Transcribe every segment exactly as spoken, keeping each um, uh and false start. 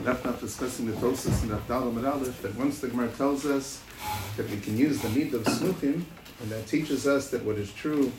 left off discussing the Tosas and Avdal Amud Aleph, that once the Gemara tells us that we can use the need of Smuchim, and that teaches us that what is true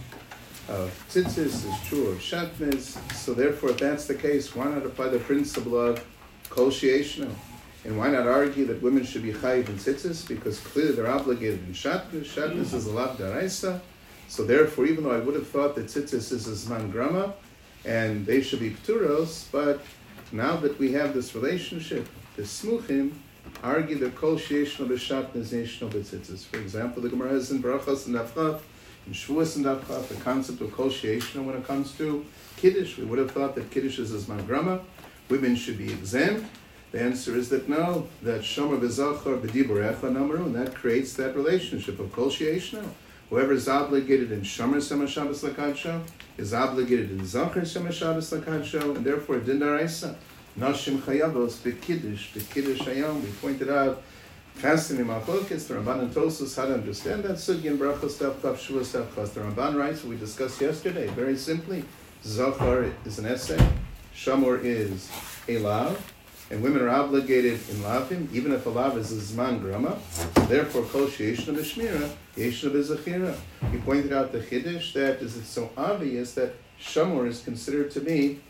of tzitzis is true of shatnez. So therefore, if that's the case, why not apply the principle of kol she'eshno? And why not argue that women should be chayiv in tzitzis? Because clearly they're obligated in shatnez. Shatnez is a lav daraisa. So therefore, even though I would have thought that tzitzis is a zman grama, and they should be pturos, but now that we have this relationship, the smuchim argue that kol she'eshno b'shatnez yeshno b'tzitzis. For example, the Gemara has in Barachas and Avchav, in Shavuos and Avchav, the concept of kol she'eshno when it comes to Kiddush. We would have thought that Kiddush is a zman grama. Women should be exempt. The answer is that no, that shomer b'zachar b'dibur echa namaru, and that creates that relationship of kol she'eshno. Whoever is obligated in shomer sema Shabbos lakadsho is obligated in zachar sema Shabbos lakadsho, and therefore din daraisa nashim chayavos b'kiddush b'kiddush hayom. We pointed out fascinating machlokes. The Ramban and Tosas how to understand that sugi in Brachos Tavchav Shavuos Tavchas. The Ramban writes what we discussed yesterday very simply: zachar is an essay, shomer is a lav. And women are obligated in lavim, even if a lav is a zman grama. Therefore, kol she'eshno b'shmira, yeshno b'zachira. We pointed out the chiddush that is it's so obvious that shamor is considered to be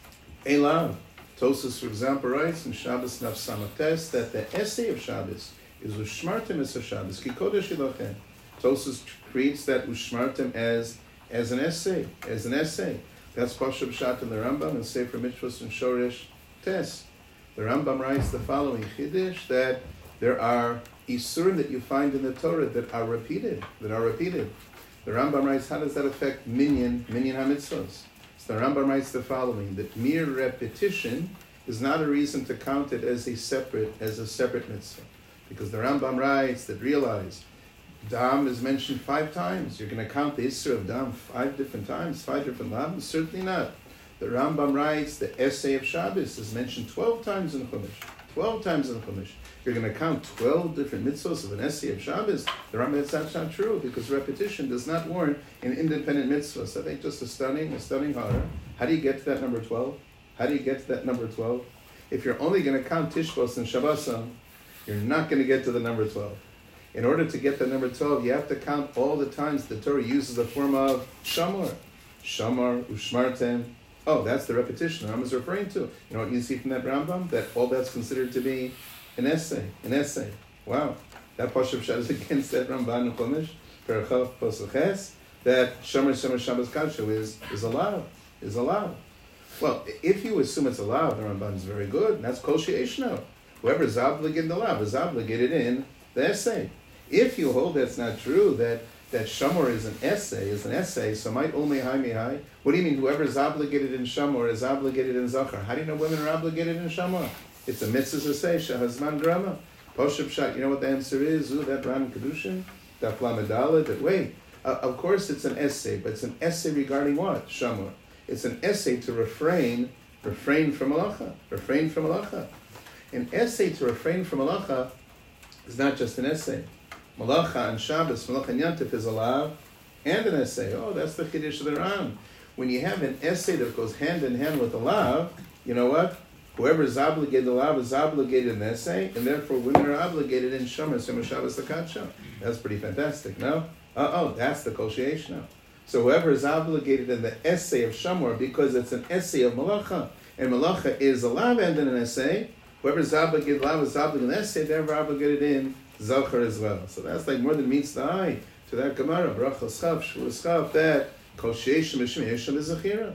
a lav. Tosas, for example, writes in Shabbos Naf Samates that the essay of Shabbos is ushmartim es Shabbos ki kodesh ilochem. Tosas treats that ushmartim as as an essay, as an essay. That's Pasha B'shat in the Rambam and Sefer Mitzvos and Shoresh Tes. The Rambam writes the following chiddush that there are isurim that you find in the Torah that are repeated, that are repeated. The Rambam writes, how does that affect minyan, minyan hamitzvos? So the Rambam writes the following, that mere repetition is not a reason to count it as a separate, as a separate mitzvah. Because the Rambam writes that realize, dam is mentioned five times. You're going to count the isur of dam five different times, five different lavs? Certainly not. The Rambam writes the essay of Shabbos is mentioned twelve times in Chumash. Twelve times in Chumash. You're going to count twelve different mitzvos of an essay of Shabbos. The Rambam says that's not true because repetition does not warrant an independent mitzvah. So I think just a stunning, a stunning horror. How do you get to that number twelve? How do you get to that number twelve? If you're only going to count Tishbos and Shabbosam, you're not going to get to the number twelve. In order to get the number twelve, you have to count all the times the Torah uses the form of shamar. Shamar, ushmartem. Oh, that's the repetition the Rambam is referring to. You know what you see from that Rambam? That all that's considered to be an essay. An essay. Wow. That Pasha B'shat is against that Ramban in Chumash, Perachov Posaches, that Shomer Shomer Shabbos Kadsho is, is allowed. Is allowed. Well, if you assume it's allowed, the Ramban is very good, and that's Kol She'eshno. Whoever is obligated in the law is obligated in the essay. If you hold that's not true, that that Shamor is an essay, is an essay, so might only high me high. What do you mean whoever is obligated in Shamor is obligated in Zachar? How do you know women are obligated in Shamor? It's a mitzvah to say, Shahazman Grama. Poshab Shat, you know what the answer is? Ooh, that Ram Kedushin, that Flamedala, that wait. Uh, of course it's an essay, but it's an essay regarding what? Shamor. It's an essay to refrain, refrain from malacha. Refrain from malacha. An essay to refrain from malacha is not just an essay. Malacha and Shabbos, Malacha and Yantif is a lav and an essay. Oh, that's the Chiddush of the Ram. When you have an essay that goes hand in hand with a lav, you know what? Whoever is obligated, the lav is obligated in the essay, and therefore women are obligated in Shomer, Shomer Shabbos Lakadsho. That's pretty fantastic, no? Uh-oh, that's the Kol She'eshno. So whoever is obligated in the essay of Shomer, because it's an essay of Malacha, and Malacha is a lav and an essay, whoever is obligated, lav is obligated in the essay, they're obligated in Zachar as well. So that's like more than meets the eye to that Gemara. Brachos Chav, Shavuos Chav, that Kol She'eshno b'shmira is Zachira.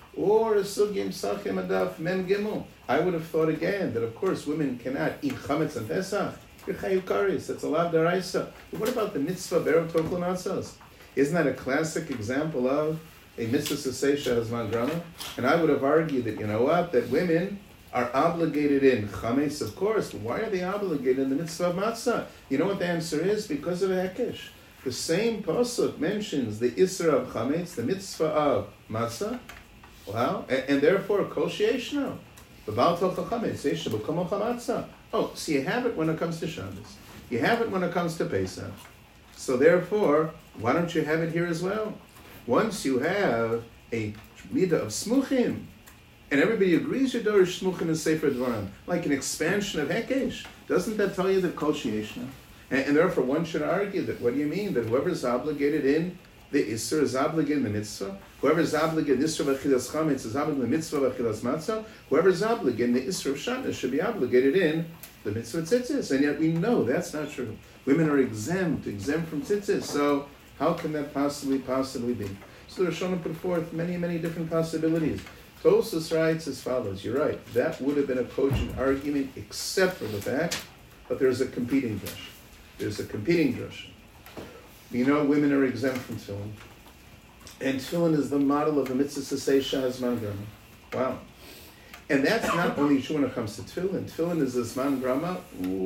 Or a Sugim Sachim Adaf Mem Gimel. I would have thought again that of course women cannot eat chametz and Pesach. You're chayiv karis. That's a lav daraisa. But what about the mitzvah berev tokla matzos? Isn't that a classic example of a mitzvah to say shehazman grama? And I would have argued that you know what that women are obligated in chametz, of course, but why are they obligated in the mitzvah of matzah? You know what the answer is? Because of hekesh. The same pasuk mentions the isra of chametz, the mitzvah of matzah, wow, and, and therefore kol she'eshno. Oh, so you have it when it comes to Shabbos. You have it when it comes to Pesach. So therefore, why don't you have it here as well? Once you have a midah of smuchim, And everybody agrees your Dorish Smuchim is Sefer Dvarim, like an expansion of Hekesh. Doesn't that tell you that Kol Sheyeshna? And, and therefore one should argue that, what do you mean? That whoever is obligated in the Isser is obligated in the Mitzvah? Whoever is obligated in the Isser of Achilas Chametz is obligated in the Mitzvah of Achilas Matzah? Whoever is obligated in the Isser of Shabbos should be obligated in the Mitzvah of Tzitzis. And yet we know that's not true. Women are exempt, exempt from Tzitzis. So how can that possibly, possibly be? So the Rishonim put forth many, many different possibilities. Tosfos writes as follows. You're right. That would have been a cogent argument except for the fact that there's a competing drush. There's a competing drush. We know women are exempt from tefillin. And tefillin is the model of the mitzvah sasei shah zman grama. Wow. And that's not only true when it comes to tefillin. Tefillin is a zman grama,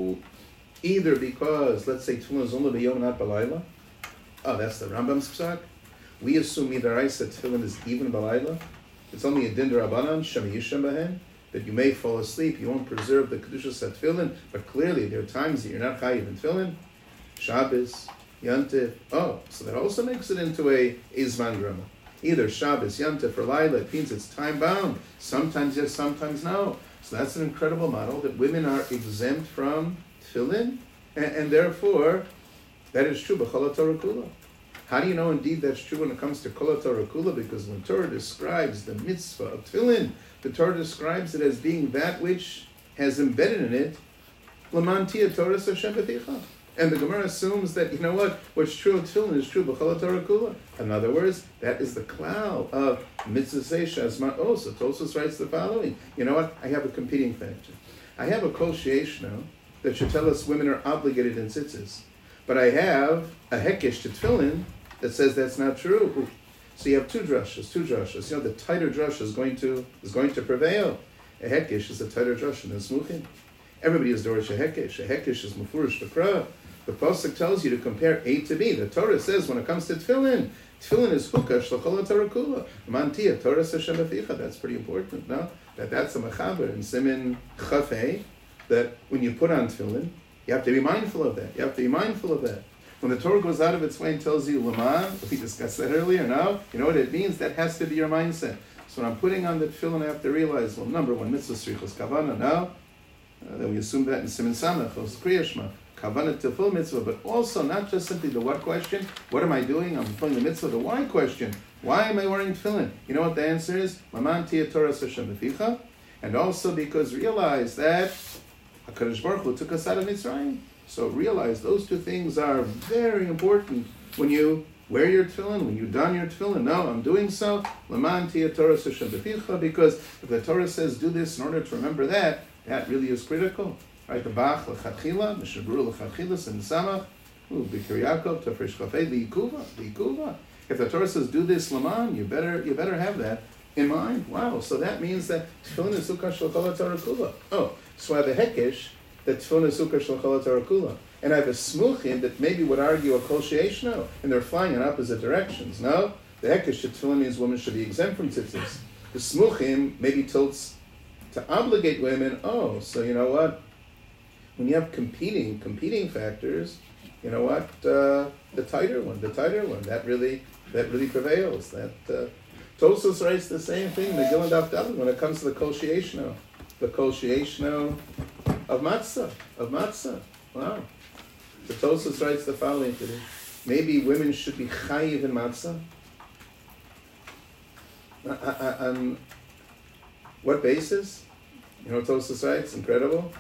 either because, let's say, tefillin is only b'yom, not b'layla. Oh, that's the Rambam's psak. We assume either I said tefillin is even b'layla. It's only a din d'Rabbanan, shem yishem bahen, that you may fall asleep, you won't preserve the kedushas at tefillin, but clearly there are times that you're not chayiv in tefillin. Shabbos, Yantif. Oh, so that also makes it into a Izman Grama. Either Shabbos, Yantif, or Laila. It means it's time bound. Sometimes yes, sometimes no. So that's an incredible model that women are exempt from tefillin, and, and therefore that is true b'chol Torah kula. How do you know indeed that's true when it comes to kol Torah kula? Because when Torah describes the mitzvah of tefillin, the Torah describes it as being that which has embedded in it Laman tia Torah Hashem b'ticha. And the Gemara assumes that, you know what, what's true of tefillin is true b'chol Torah kula. In other words, that is the cloud of mitzvah seisha asma. Oh, so Tosfos writes the following. You know what? I have a competing factor. I have a kol sheyeshna that should tell us women are obligated in tzitzis. But I have a hekesh to tefillin that says that's not true. So you have two drushes, two drushes. You know, the tighter drush is going to is going to prevail. A hekesh is a tighter drush than a smuchim. Everybody is dorish a hekesh. A hekesh is mufurish v'kra. The pasuk tells you to compare A to B. The Torah says when it comes to tefillin, tefillin is hukash l'chol Torah kula. Mantia Torah Hashem b'ficha. That's pretty important, no? That that's a mechaber in Simin Chafei. That when you put on tefillin, you have to be mindful of that. You have to be mindful of that. When the Torah goes out of its way and tells you Laman, we discussed that earlier. Now you know what it means. That has to be your mindset. So when I'm putting on the tefillin, I have to realize, well, number one, mitzvah strichos kavana. Now, uh, then we assume that in Simin Samach or Kriya Shema. Kavanah tefillah mitzvah, but also not just simply the what question, what am I doing? I'm fulfilling the mitzvah, the why question. Why am I wearing tefillin? You know what the answer is? Laman tia Torah Hashem b'ficha. And also because realize that HaKadosh Baruch Hu took us out of Mitzrayim. So realize those two things are very important when you wear your tefillin, when you don your tefillin. No, I'm doing so. Laman tia Torah Hashem b'ficha, because if the Torah says do this in order to remember that, that really is critical. Right, the Bach l'chadchila, Mishabru l'chadchila, Sin Samach, B'kir Yaakov, Tafresh Chafei, L'ikuva, L'ikuva. If the Torah says do this laman, you better you better have that in mind. Wow, so that means that tefillin is sukkah sh'chol Torah kula. Oh, so I have a hekesh that tefillin is sukkah sh'chol Torah kula, and I have a smuchim that maybe would argue a kol sheyeshno, and they're flying in opposite directions. No, the hekesh that tefillin means women should be exempt from tzitzis. The smuchim maybe tilts to obligate women. Oh, so you know what? When you have competing competing factors, you know what? Uh, the tighter one, the tighter one, that really that really prevails. That uh, Tosfos writes the same thing. The Gilad Daf Dalet when it comes to the kol sheyeshno, the kol sheyeshno of matzah, of matzah. Wow. So Tosfos writes the following today: maybe women should be chayiv in matzah. Uh, uh, on what basis? You know what Tosfos writes? Incredible.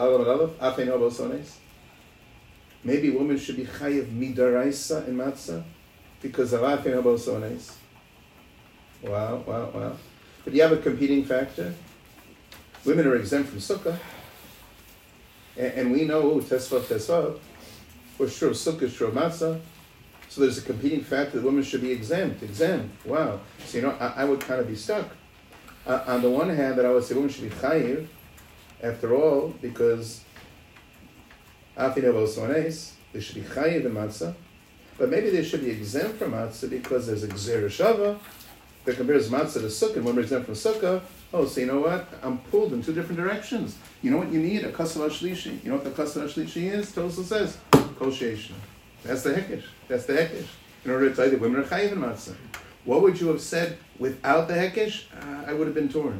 Maybe women should be chayiv midaraisa in matzah because of afin habosones. Wow, wow, wow. But you have a competing factor. Women are exempt from sukkah. And, and we know, oh, tesvav, tesvav. For sure, sukkah is sure matzah. So there's a competing factor that women should be exempt, exempt. Wow. So, you know, I, I would kind of be stuck. Uh, on the one hand, that I would say women should be chayiv, after all, because afin habosones, they should be chayiv in matzah. But maybe they should be exempt from matzah because there's a gzera shava that compares matzah to sukkah, and when we're exempt from sukkah, oh, so you know what? I'm pulled in two different directions. You know what you need? A kasav shlishi. You know what the kasav shlishi is? Tosfos says, kol sheyeshna. That's the hekesh. That's the hekesh. In order to tell you that women are chayiv in matzah. What would you have said without the hekesh? Uh, I would have been torn.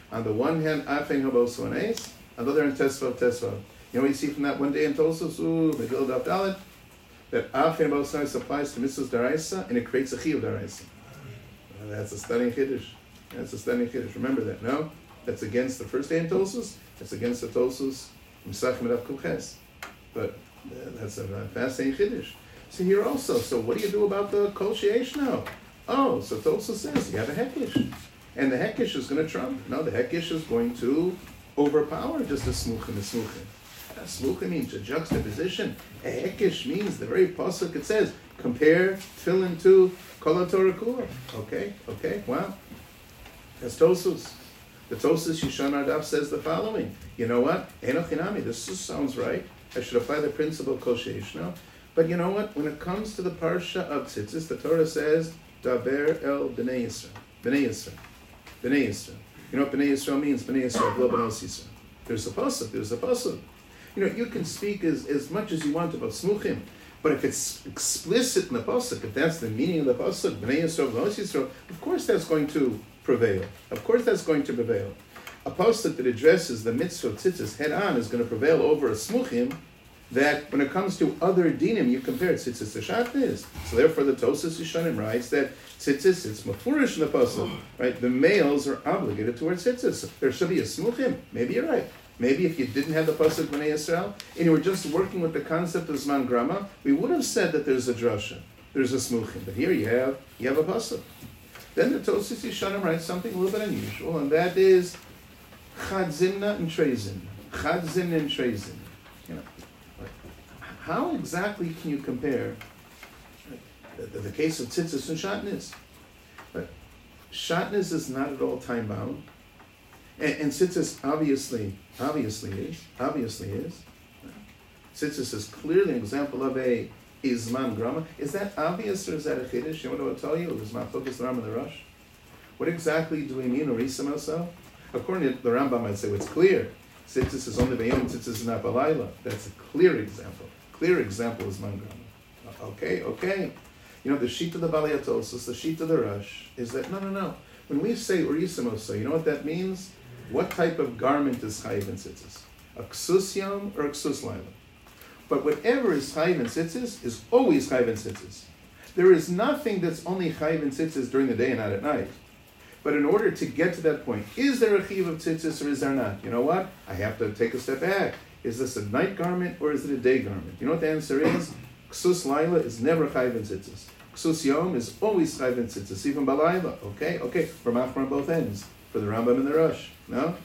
On the one hand, Afen Habosu and Ace, on the other hand, Tesvav, Tesvav. You know what you see from that one day in Tosos, ooh, Megillah Daf Dalet? That Afen Habosu and Ace applies to Mitzvahs Daraisa, and it creates a Chiyuv Daraisa. Well, that's a stunning Kiddush. That's a stunning Kiddush. Remember that, no? That's against the first day in Tosos. That's against the Tosos Misachim Edav Kuches. But uh, that's a fascinating Kiddush. So here also, so what do you do about the Kol Sheyesh now? Oh, so Tosos says you have a Hekish. And the Hekish is going to trump. No, the Hekish is going to overpower just a Smuchim, a Smuchim. A Smuchim means a juxtaposition. A Hekish means the very pasuk it says, compare Tefillin to Kol HaTorah Kula. Okay, okay, wow. That's Tosos. The Tosos Yishon Ardaf says the following. You know what? Enoch Hinami, this just sounds right. I should apply the principle of Kol Sheyesh now. But you know what? When it comes to the Parsha of Tzitzis, the Torah says, Daber el B'nai Yisrael. B'nai Yisrael. B'nai Yisrael. You know what B'nai Yisrael means? B'nai Yisrael, Lo B'nos Yisrael. There's a pasuk, there's a pasuk. You know, you can speak as, as much as you want about Smuchim, but if it's explicit in the pasuk, if that's the meaning of the pasuk, B'nai Yisrael, B'nos Yisrael, of course that's going to prevail. Of course that's going to prevail. A pasuk that addresses the mitzvah of tzitzis head on is going to prevail over a Smuchim that when it comes to other dinim, you compare tzitzis to shatnez. So therefore the Tosas Yishanim writes that tzitzis, it's mafurish in the pasuk, right? The males are obligated towards tzitzis. There should be a Smuchim. Maybe you're right. Maybe if you didn't have the pasuk B'nai Yisrael, and you were just working with the concept of Zman Grama, we would have said that there's a drasha, there's a Smuchim. But here you have you have a pasuk. Then the Tosas Yishanim writes something a little bit unusual, and that is Chad Zimna and Trei Zimna. Chad Zimna and Trei Zimna. You know, how exactly can you compare the, the, the case of tzitzis and shatnez? But shatnez is not at all time bound, and, and tzitzis obviously, obviously is, obviously is. Tzitzis is clearly an example of a Izman Grama. Is that obvious or is that a chiddush? You know what I will tell you? It was my focus Ram and the Rush. What exactly do we mean, Orisa Moso? According to the Rambam, I'd say well, it's clear. Tzitzis is only Bayom, Tzitzis is not Balayla. That's a clear example. Clear example is Zman Grama. Okay, okay. You know, the sheet of the Balei HaTosas, the sheet of the Rush, is that, no, no, no. When we say Orisa Moso, you know what that means? What type of garment is Chayiv in Tzitzis? A Ksus Yom or a Ksus Laila? But whatever is Chayiv in Tzitzis is always Chayiv in Tzitzis. There is nothing that's only Chayiv in Tzitzis during the day and not at night. But in order to get to that point, is there a Chayiv of Tzitzis or is there not? You know what? I have to take a step back. Is this a night garment or is it a day garment? You know what the answer is? Ksus Laila is never Chayiv in Tzitzis. Ksus Yom is always Chayiv in Tzitzis, even Balayla. Okay? Okay. We're machmir on both ends. For the Rambam and the Rush. No?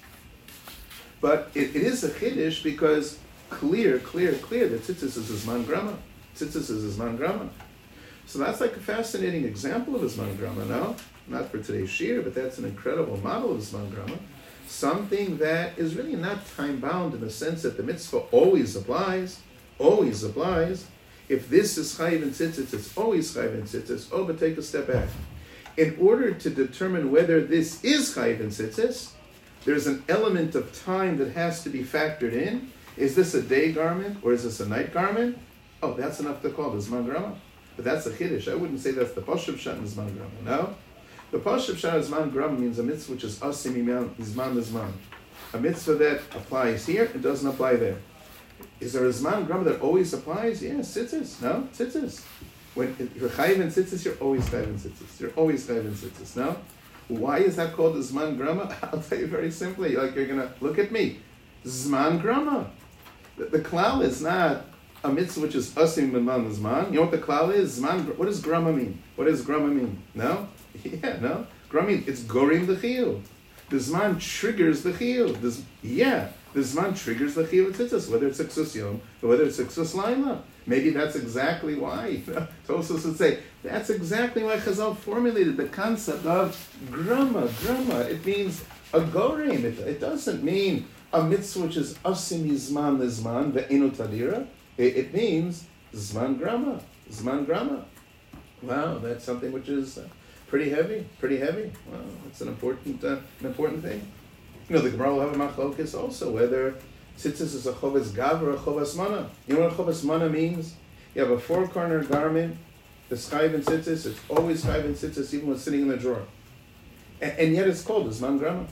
But it, it is a Chiddush because clear, clear, clear that tzitzis is Zman Grama. Tzitzis is Zman Grama. So that's like a fascinating example of Zman Grama, no? Not for today's shir, but that's an incredible model of Zman Grama. Something that is really not time-bound in the sense that the mitzvah always applies, always applies. If this is Chayiv in Tzitzis, it's always Chayiv in Tzitzis. Oh, but take a step back. In order to determine whether this is Chayiv in Tzitzis, there's an element of time that has to be factored in. Is this a day garment or is this a night garment? Oh, that's enough to call the Zman Grama. But that's a Chiddush. I wouldn't say that's the Pashup Shat and Zman Grama. No? The Pashup Shat and Zman Grama means a mitzvah which is Asim Iman Zman Zman. A mitzvah that applies here, it doesn't apply there. Is there a Zman Grama that always applies? Yes, Tzitzis. No? Tzitzis. When you're Chayiv in Tzitzis, you're always Chayiv in Tzitzis. You're always Chayiv in Tzitzis. No? Why is that called the Zman Grama? I'll tell you very simply. Like you're going to look at me. Zman Grama. The, the klal is not a mitzvah which is asim b'man zman. You know what the klal is? Zman. What does grama mean? What does grama mean? No? Yeah, no. Grama means it's gorim the chiyuv. The zman triggers the chiyuv. The, yeah, the zman triggers the chiyuv tzitzis, whether it's a ksus yom or whether it's a ksus laila. Maybe that's exactly why. Tosfos would say, that's exactly why Chazal formulated the concept of grama, grama. It means a gorim. It, it doesn't mean a mitzvah which is asim yizman lizman ve'enu tadira. It, it means zman grama, zman grama. Wow, that's something which is uh, pretty heavy, pretty heavy. Wow, that's an important, uh, an important thing. You know, the Gemara will have a machlokes also whether tzitzis is a chovas gav or a chovas mana. You know what a chovas mana means? You have a four-corner garment, the chayiv and tzitzis. It's always chayiv and tzitzis, even when it's sitting in the drawer, and, and yet it's called zman grama.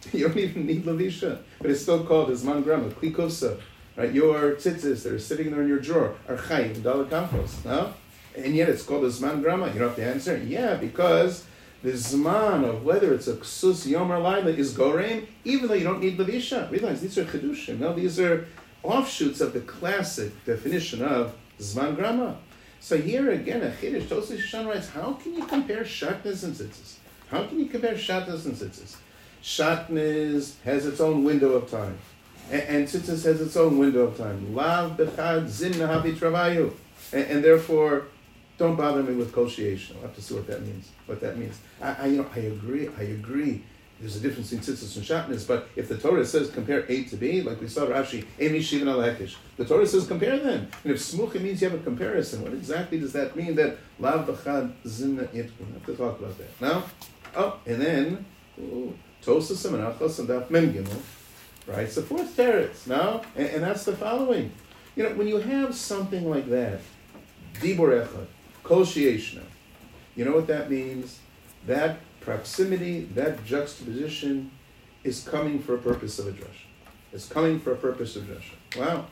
You don't even need Lavisha, but it's still called a Zman Grama, Klikosa. Right? Your tzitzis that are sitting there in your drawer are Chayim, Daled Kamfos, no? And yet it's called a Zman Grama. You don't have to answer. Yeah, because the Zman of whether it's a Ksus Yom or Laila is Gorem, even though you don't need Lavisha. Realize these are Chedushim. No, these are offshoots of the classic definition of Zman Grama. So here again, a Chiddush, Tosfos Yeshan writes, how can you compare Shatnez and Tzitzis? How can you compare Shatnez and Tzitzis? Shatnez has its own window of time, and, and Tzitzis has its own window of time. Lav bechad zin nahavi travayu, and, and therefore, don't bother me with koshiation. I'll have to see what that means. What that means. I, I, you know, I agree. I agree. There's a difference between Tzitzis and Shatnez, but if the Torah says compare A to B, like we saw Rashi, Emi Shivan al Hekish, the Torah says compare them. And if Smucha means you have a comparison, what exactly does that mean? That Lav bechad zin na it. We have to talk about that now. Oh, and then. Ooh, Tosfos Menachos and Daf Mem Gimel, right? It's the fourth teretz, no? And, and that's the following. You know, when you have something like that, Dibur Echad, Kol Sheishna, you know what that means? That proximity, that juxtaposition is coming for a purpose of a drasha. It's coming for a purpose of drasha. Wow.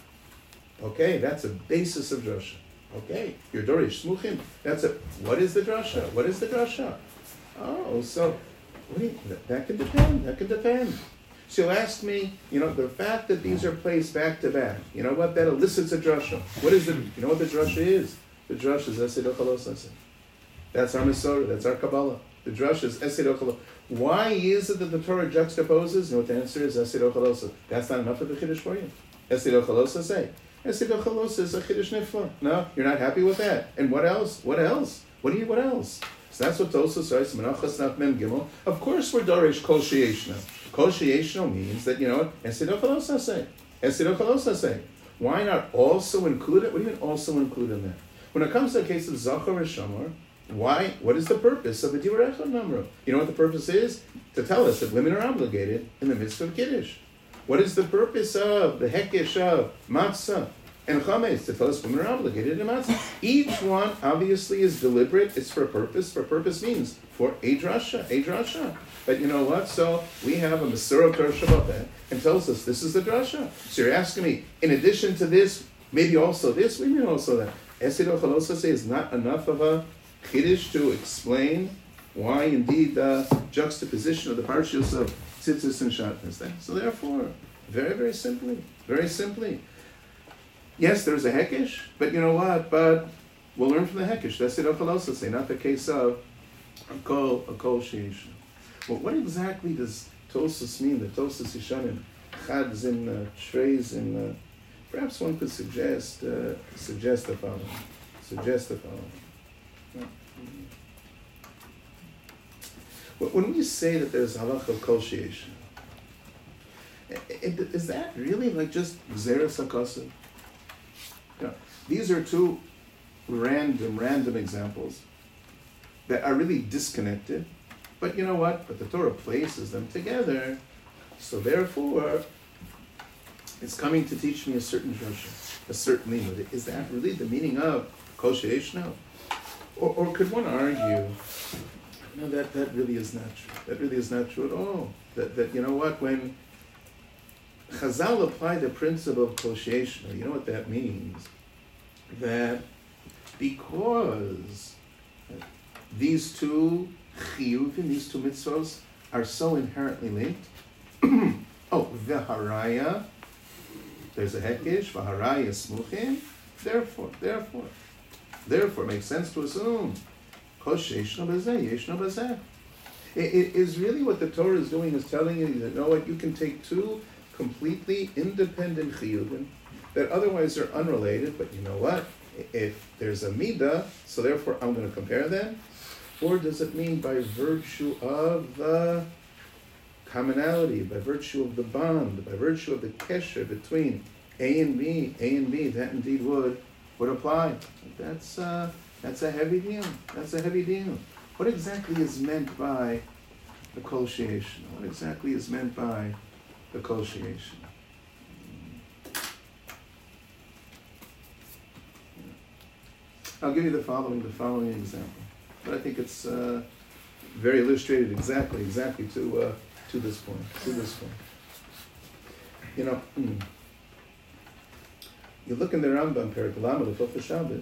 Okay, that's a basis of drasha. Okay, your Dorish Smuchim, that's a, what is the drasha? What is the drasha? Oh, so, Wait, that, that could depend. That could depend. So you'll ask me, you know, the fact that these are placed back to back, you know what? That elicits a drasha. What is the, you know what the drasha is? The drasha is Esed Ochalos Aseh. That's our Masorah. That's our Kabbalah. The drasha is Esed Ochalos. Why is it that the Torah juxtaposes? You know what the answer is? Esed Ochalos Aseh. That's not enough of a Chiddush for you. Esed Ochalos Aseh. Esed Ochalos is a Chiddush Nifla. No, you're not happy with that. And what else? What else? What do you, what else? So that's what Tosfos writes, Menachos Daf Mem Gimel. Of course we're Dorish Kol Sheishna. Kol Sheishna means that, you know what? Esed Ochalos Aseh. Esed Ochalos Aseh. Why not also include it? What do you mean also include in that? When it comes to the case of Zachar or Shamar, why? What is the purpose of the Dibur Echad number? You know what the purpose is? To tell us that women are obligated in the midst of Kiddush. What is the purpose of the Hekesh of Matzah and Chametz? To tell us women are obligated in Matzah. Each one obviously is deliberate. It's for a purpose. For purpose means for a drasha, a drasha. But you know what? So we have a Masorah Kersha about that and tells us this is the drasha. So you're asking me, in addition to this, maybe also this? We mean also that. Esed Ochalos Aseh is not enough of a Chiddush to explain why indeed the juxtaposition of the parshas of Tzitzis and Shatnez. So therefore, very, very simply, very simply, yes, there's a Hekesh, but you know what? But we'll learn from the Hekesh. That's it, Ochalos Aseh, not the case of a Kol, a Kol Sheish. Well, what exactly does Tosfos mean? The Tosfos Yeshanim, Chads in uh, Treis in. Uh, perhaps one could suggest uh, suggest the following. Suggest the following. When we say that there's halach of Kol Sheish, is that really like just Gzeras HaKosev? You know, these are two random, random examples that are really disconnected. But you know what? But the Torah places them together. So therefore, it's coming to teach me a certain drasha, a certain meaning. Is that really the meaning of Kol Sheish now? Or, or could one argue, no, that, that really is not true. That really is not true at all. That, that you know what? When Chazal apply the principle of Kol Sheish, you know what that means? That because these two chiyuvim, these two mitzvos, are so inherently linked. Oh, v'haraya, there's a hekesh, v'haraya smuchim, therefore, therefore, therefore, it makes sense to assume, kol sheishno b'zeh, yeshno b'zeh. It is really what the Torah is doing, is telling you that, you know what, you can take two completely independent chiyuvim that otherwise are unrelated, but you know what, if there's a midah, so therefore I'm going to compare them. Or does it mean by virtue of the commonality, by virtue of the bond, by virtue of the kesher between A and B, A and B, that indeed would would apply. That's uh, that's a heavy deal. That's a heavy deal. What exactly is meant by the kol sheish? What exactly is meant by the kol sheish? I'll give you the following the following example. But I think it's uh, very illustrated exactly, exactly to uh, to this point, to this point. You know, mm, you look in the Rambam, Perek Lamed, Hilchos Shabbos,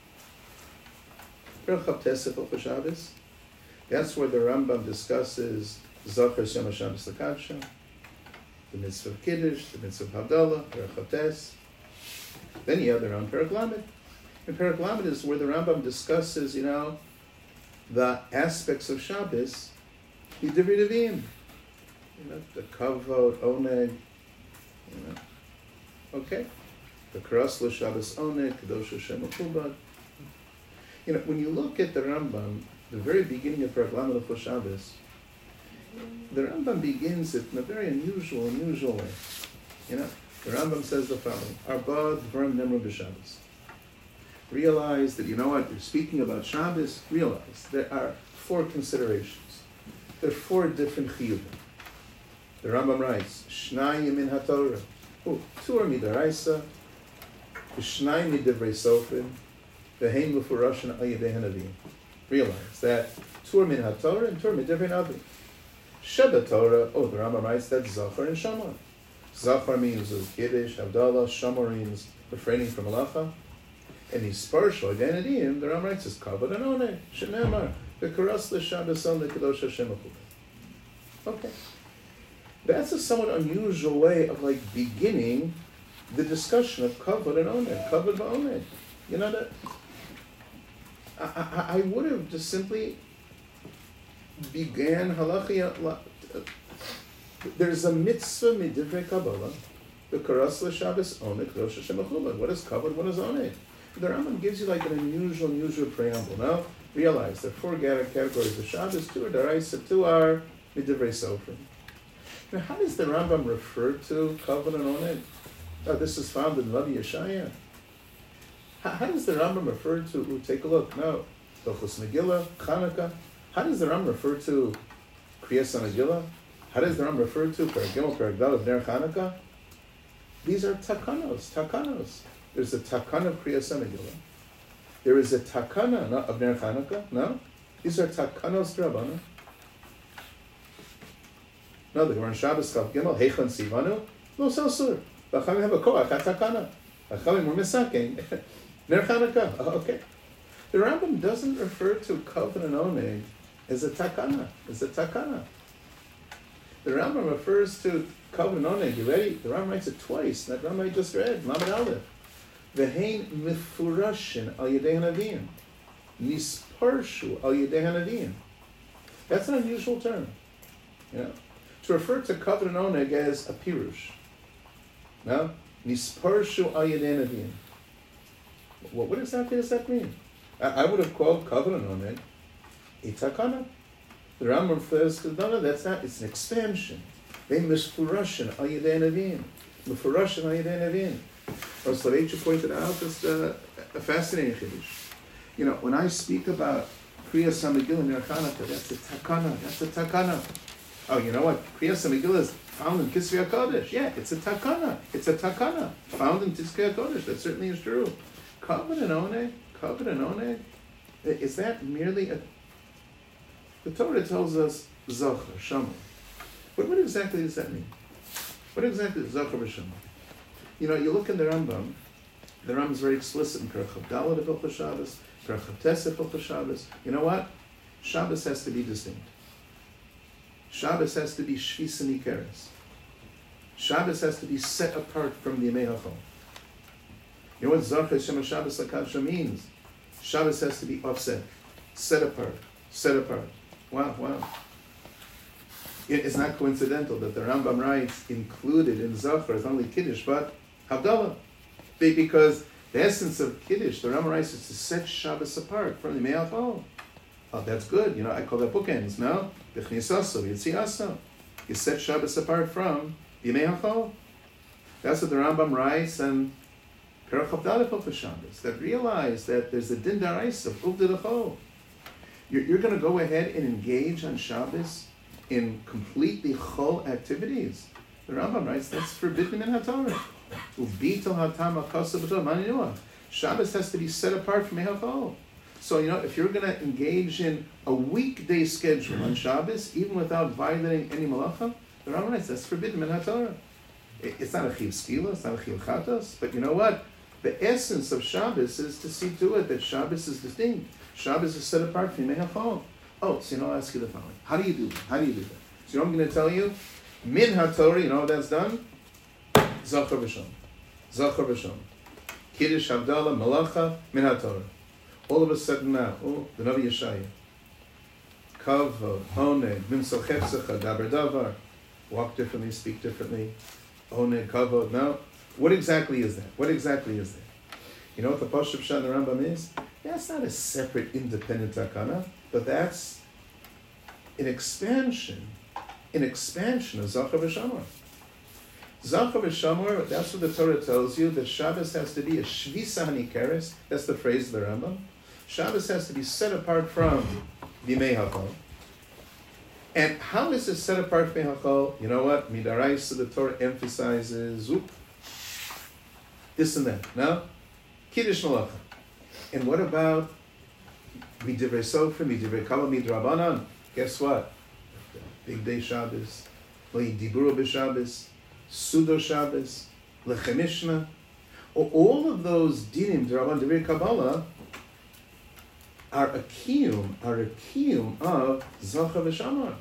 Perek Chavtes, Hilchos Shabbos, that's where the Rambam discusses Zachar Shem HaShabbos L'Kadsha, the mitzvah of Kiddush, the mitzvah of Havdalah, Perek Chavtes. Then you have the Rambam, Perek Lamed. And Perek Lamed is where the Rambam discusses, you know, the aspects of Shabbos, the Divrei Nevi'im, you know, the Kavod, Oneg, you know, okay, the Karas L'Shabbos Oneg, Kadosh Hashem Mechubad. You know, when you look at the Rambam, the very beginning of Perek Lamed of Shabbos, the Rambam begins it in a very unusual, unusual way. You know, the Rambam says the following: Arba Dvarim Nemru b'Shabbos. Realize that, you know what, you're speaking about Shabbos, realize there are four considerations. There are four different chiyuvim. The Rambam writes, Shnayim min haTorah. Oh, two are midaraisa, Shnayim midivrei sofrim, v'hein mufurashin al yedei hanavim. Realize that two are min haTorah and two are midivrei navi. Sheba Torah, oh, the Rambam writes that Zachar and Shamar. Zachar means Kiddush, Havdalah, Shamar means refraining from malacha. And his spiritual identity, and the Rambam writes, is Kavod and Oneh, Shenemar, the Karas L'Shabbos on the Kadosh Hashem Mechubad. Okay. That's a somewhat unusual way of like beginning the discussion of Kavod and Oneh, Kavod v'Oneh. You know that? I, I, I would have just simply began halachia. There's a mitzvah midivrei Kabbalah, the Karas L'Shabbos Oneh, Kadosh Hashem Mechubad. What is Kavod? What is Oneh? The Rambam gives you like an unusual, unusual preamble. Now, realize there are four categories of Shabbos, two are Daraisa, two are Midivrei Sofrim. Now, how does the Rambam refer to Kavod and Oneg? Oh, this is found in Navi Yeshaya. How, how does the Rambam refer to, ooh, take a look, no, Hilchos Megillah, Chanukah? How does the Rambam refer to Kriyas HaMegillah? How does the Rambam refer to Perek Gimel, Perek Daled, Ner Chanukah? These are takanos, takanos. There's a takana of Kriyas HaMegillah. There is a takana of Ner Chanukah. No? These are takanos D'Rabbanan. No, the Gemara in Shabbos Chav Gimel, Heichan Sivanu, Lo Sosur. V'achamim have a koach, ha-takana. V'achamim were misaking. Ner Chanukah. Oh, okay. The Rambam doesn't refer to Kavod and Oneg as a takana, as a takana. The Rambam refers to Kavod and Oneg. You ready? The Rambam writes it twice. That Rambam I just read, Lamed Aleph. V'hein mifurashin al yedei hanavim, nisparshu al yedei hanavim. That's an unusual term, you know, to refer to Kavod and Oneg as a pirush. No, nisparshu al yedei hanavim. What, what exactly does that mean? I, I would have called Kavod and Oneg a takana. The Rambam refers to no, no, that's not. It's an expansion. They misfurashin al yedei hanavim, mifurashin al yedei hanavim. Or Soloveitchik pointed out just uh, a fascinating chiddush. You know, when I speak about Kriyas HaMegillah Ner Chanukah, that's a takana. That's a takana. Oh, you know what? Kriyas HaMegillah is found in Kisvei HaKodesh. Yeah, it's a takana. It's a takana found in Kisvei HaKodesh. That certainly is true. Kavod and Oneg, Kavod and Oneg, is that merely a? The Torah tells us Zachar, Shamar. But what exactly does that mean? What exactly is Zachar v'Shamar? You know, you look in the Rambam, the Rambam is very explicit in Perek Chavdalad of Hilchos Shabbos, Perek Chavtes of Hilchos Shabbos. You know what? Shabbos has to be distinct. Shabbos has to be Shvisa Nikeres. Shabbos has to be set apart from the Yemei HaChol. You know what Zachar Shem Shabbos L'Kadsha means? Shabbos has to be offset, set apart, set apart. Wow, wow. It's not coincidental that the Rambam writes included in Zachar is only Kiddush, but Havdalah. Because the essence of Kiddush, the Rambam writes, is to set Shabbos apart from the Yemei HaChol. Oh, that's good. You know, I call that bookends, no? B'chnisaso, Yitziaso. You set Shabbos apart from the Yemei HaChol. That's what the Rambam writes, and Perek Chavdalad of Shabbos, that realize that there's a din daraisa of Uvda L'chol. You're, you're going to go ahead and engage on Shabbos in completely chol activities. The Rambam writes that's forbidden in HaTorah. Ubitel hatam akasa b'torah maninuah. Shabbos has to be set apart from Yemei HaChol. So, you know, if you're going to engage in a weekday schedule on Shabbos, even without violating any malacha, the Rambam writes that's forbidden min haTorah. It's not a chiv skila, it's not a chiv chatos, but you know what? The essence of Shabbos is to see to it that Shabbos is distinct. Shabbos is set apart from Yemei HaChol. Oh, so you know, I'll ask you the following. How do you do that? How do you do that? So you know what I'm going to tell you? Min haTorah, you know how that's done? Zachar v'shom. Zachar v'shom. Kiddush, Havdalah, Malacha, Min haTorah. All of a sudden now, oh, the Navi Yeshaya. Kavod, Honed, Mimsal Chefzecha, Daber Davar. Walk differently, speak differently. Honed, Kavod. Now, what exactly is that? What exactly is that? You know what the Pashup Shah and the Rambam is? That's not a separate, independent takana, but that's an expansion, an expansion of Zachar v'Shamar. Zachar v'Shamar, that's what the Torah tells you, that Shabbos has to be a Shvisa Hanikeres, that's the phrase of the Rambam. Shabbos has to be set apart from Yemei HaChol. And how is it set apart from Yemei HaChol? You know what? Midaraisa, the Torah emphasizes, oop, this and that. No? Kiddush Malacha. And what about Midivrei Sofrim, Midivrei Kala, Midrabanan? Guess what? Big Day Shabbos, Diburo b'Shabbos, Sudo Shabbos, Lechem all of those dinim, Draban, Divrei Kabbalah, are a kiyum, are a kiyum of Zachar v'Shamar.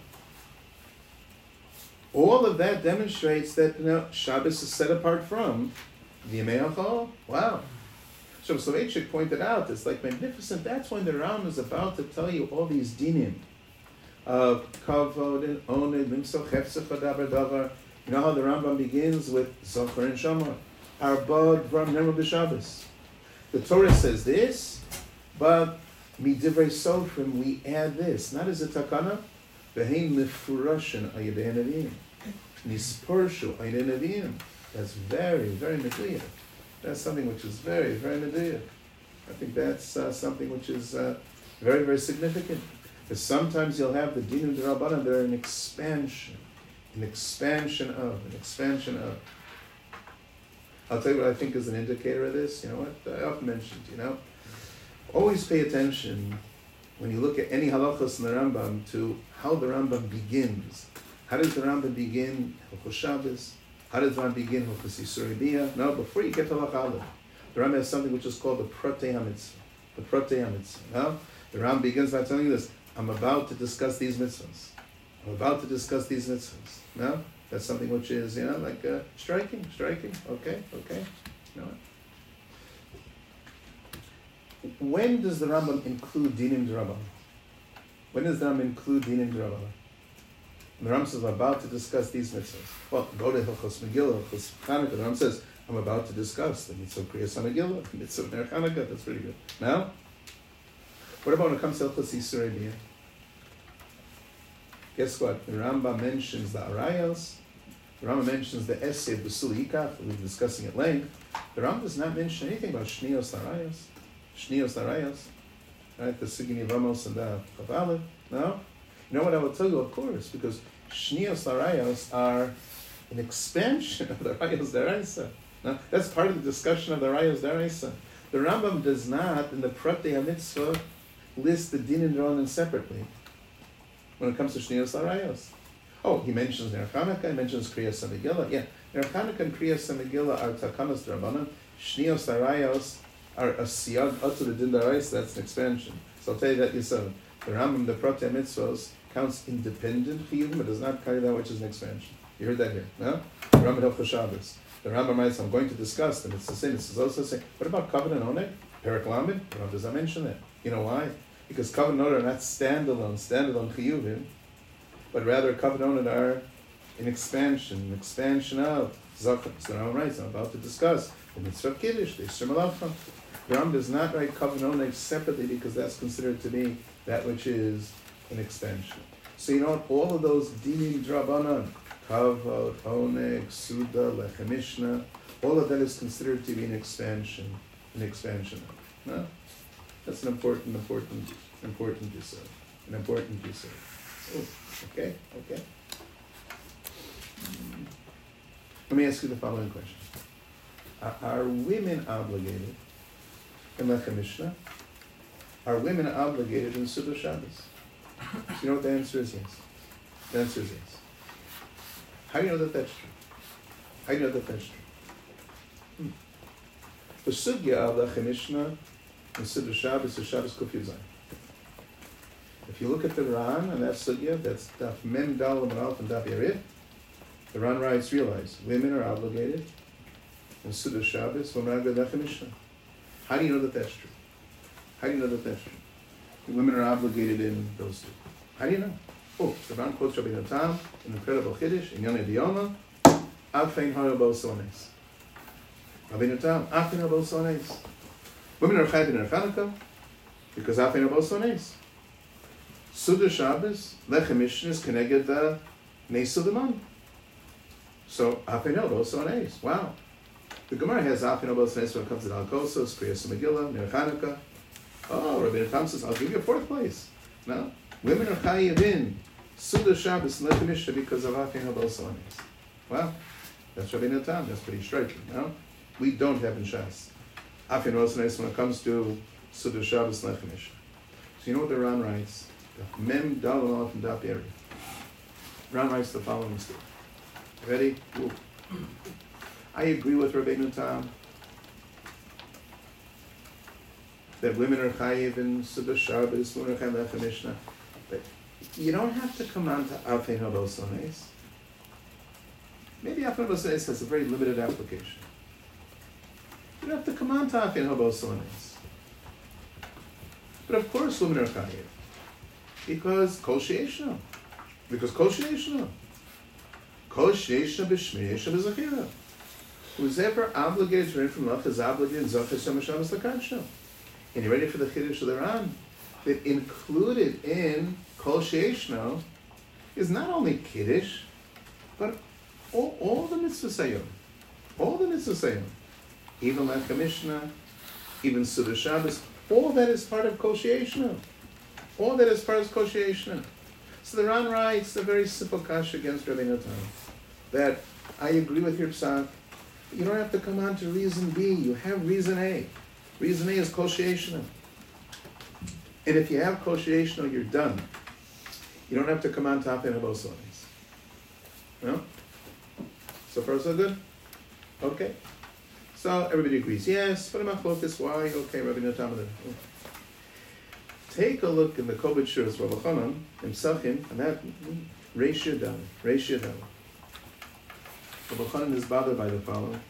All of that demonstrates that, you know, Shabbos is set apart from the Yemei HaChol. Wow. So Soloveitchik pointed out, it's like magnificent. That's when the Ram is about to tell you all these dinim of kavod and oned, limso chefzecha davar davar. You know how the Rambam begins with Zachar and Shamar. Arba dvar nemar b'Shabbos. The Torah says this, but midivrei sofrim we add this. Not as a takana, v'hein mifurashin ayidei neviim, nisporshu ayidei neviim. That's very, very meduyah. That's something which is very, very meduyah. I think that's uh, something which is uh, very, very significant. Because sometimes you'll have the dinim d'Rabbanan that are an expansion, an expansion of, an expansion of. I'll tell you what I think is an indicator of this. You know what? I often mentioned, you know, always pay attention when you look at any halachos in the Rambam to how the Rambam begins. How does the Rambam begin Hilchos Shabbos? How does the Rambam begin Hilchos Yisur Biyah? No, before you get to Halach Aleph, the Rambam has something which is called the Pratei HaMitzvah. The Pratei HaMitzvah. No? The Rambam begins by telling you this. I'm about to discuss these mitzvahs. I'm about to discuss these mitzvahs. No? That's something which is, you know, like uh, striking, striking. Okay, okay. You know what? When does the Rambam include dinim d'Rabbanan? When does the Rambam include dinim d'Rabbanan? The Rambam says, I'm about to discuss these mitzvahs. Well, go to Hilchos Megillah, Hilchos Chanukah. The Rambam says, I'm about to discuss the mitzvah of Kriyas HaMegillah, the mitzvah of Ner Chanukah. That's pretty good. Now, what about when it comes to Hilchos Yisur Biyah? Guess what? The Rambam mentions the Arayos. The Rambam mentions the essay of Basul Yikach. We've been discussing at length. The Rambam does not mention anything about Shnios Arayos. Shnios Arayos. Right? The Sigini Vamos and the Chavale. No? You know what I will tell you? Of course, because Shnios Arayos are an expansion of the Arayos Daraisa. Now, that's part of the discussion of the Arayos Daraisa. The Rambam does not, in the Pratei HaMitzvah, list the din and Ronan separately when it comes to Shnios Arayos. Oh, he mentions Ner Chanukah, he mentions Kriyas HaMegillah. Yeah, Ner Chanukah and Kriyas HaMegillah are Takanos D'Rabbanan. Shnios Arayos are a siyag atu the din d'Oraisa, that's an expansion. So I'll tell you that yourself. The Rambam, the Pratei HaMitzvos, counts independent chiyuvim, but does not carry that which is an expansion. You heard that here, no? The Rambam Hilchos Shabbos. The Rambam writes, I'm going to discuss them. It's the same. It's also saying, what about Kavod and Oneg? Perek Lamed? The Rambam does not mention that. You know why? Because Kavod and Oneg are not standalone, standalone chiyuvim, but rather Kavod and Oneg are an expansion, an expansion of Zachar. So the Rambam writes, I'm about to discuss the mitzvah of Kiddush, the Yisur Malacha. The Rambam does not write Kavod and Oneg separately because that's considered to be that which is an expansion. So you know what? All of those dinim d'Rabbanan, Kavod, Oneg, Suda, Lechem Mishnah, all of that is considered to be an expansion, an expansion of. No? That's an important, important, important yisod. An important yisod. Oh, okay, okay. Let me ask you the following question. Are, are women obligated in Lechem Mishnah? are women obligated in Suda Shabbos? So you know what the answer is? Yes. The answer is yes. How do you know that that's true? How do you know that that's true? Hmm. The sugya of the Mishnah in Suda Shabbos is Shabbos Kuf Yud Zayin. If you look at the Ran and that sugya, that's Daf Mem Dal and Alf and Daf Yarif, the Ran writes, realize, women are obligated in Suda Shabbos when Ragga Lecha Mishnah. How do you know that that's true? How do you know that that's true? The women are obligated in those two. How do you know? Oh, the Ran quotes Rabbeinu Tam, an incredible Chiddush, in Yonei Diyoma, Afein Harabo Sones. Rabbeinu Tam, Afein Harabo Sones. Women are chayv in Chanukah because Afein Harabo Sones. Suda Shabbos, Lecha Mishnah is connected the Nes of the month. So, Afein Harabo Sones. Wow. The Gemara has Afein Harabo Sones when it comes to Al Kosos, Kriyas Megillah, Ner Chanukah. Oh, Rabbeinu Tam says, I'll give you a fourth place. No. Women are chayiv in Suda Shabbos and Lecha Mishnah because of Afein Harabo Sones. Wow. That's Rabbeinu Tam. That's pretty striking, no? We don't have in Shas Afein Harabo Sones when it comes to Suda Shabbos and Lecha Mishnah. So you know what the Ran writes? The Mem Dal and Alf and Daf Eri. Ran writes the following story. Ready? Ooh. I agree with Rabbeinu Tam that women are chayiv in Suda Shabbos, women are chayiv in Lecha Mishnah. But you don't have to come on to Afein Harabo Sones. Maybe Afein Harabo Sones has a very limited application. You don't have to come on to Afein Harabo Sones. But of course women are chayiv. Because Kol She'eshna. Because Kol She'eshna. Kol She'eshna b'shmei She'eshna b'zachira. Who's ever obligated to reign from love is obligated in Zachar Shem Shabbos L'Kadsho. And you ready for the Chiddush of the Ran? That included in Kol She'eshna is not only Kiddush, but all, all the mitzvahs hayom. All the mitzvahs hayom. Even Lecha Mishnah, even Suda Shabbos, all that is part of Kol She'eshna. All that is part of Kol She'eshna. So the Ran writes a very simple kasha against Rabbeinu Tam, that I agree with your psak. You don't have to come on to reason B. You have reason A. Reason A is Kol She'eshna. And if you have Kol She'eshna, you're done. You don't have to come on to Afein Harabo Sones. No? So far so good? Okay. So everybody agrees, yes, but I'm not focused. Why? Okay, Rabbeinu Tam. Take a look in the Kobet Shuras Rav Chanan in Psachim, and that Reish Yudam, Reish Yudam. Rav Chanan is bothered by the following.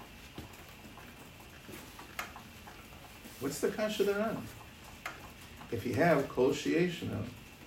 What's the kasha they're on? If you have Kol She'eshna,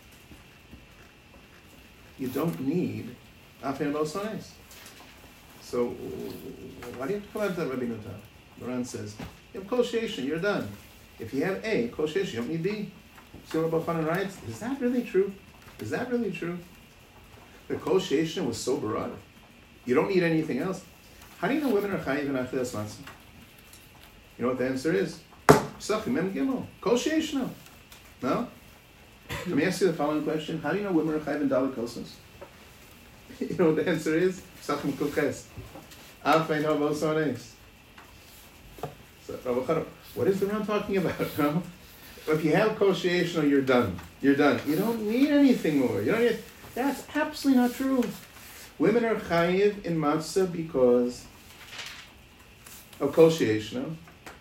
you don't need Afein Harabo Sones. So why do you have to come out to that Rabbeinu Tam? The Ran says, you have Kol She'eshna, you're done. If you have A, Kol She'eshna, you don't need B. So Rav Chanan writes, is that really true? Is that really true? The Kol She'eshna was so broad. You don't need anything else. How do you know women are chayiv in Achilas Matzah? You know what the answer is? Psachim Mem Gimel. Kol She'eshna. No? Let me ask you the following question. How do you know women are chayiv in Daled Kosos? You know what the answer is? Psachim Kuf Ches. Afein Harabo Sones. So Rav Chanan, what is the Ran talking about? No? If you have Kol She'eshna, you're done. You're done. You don't need anything more. You don't need. That's absolutely not true. Women are chayiv in matzah because of Kol She'eshna.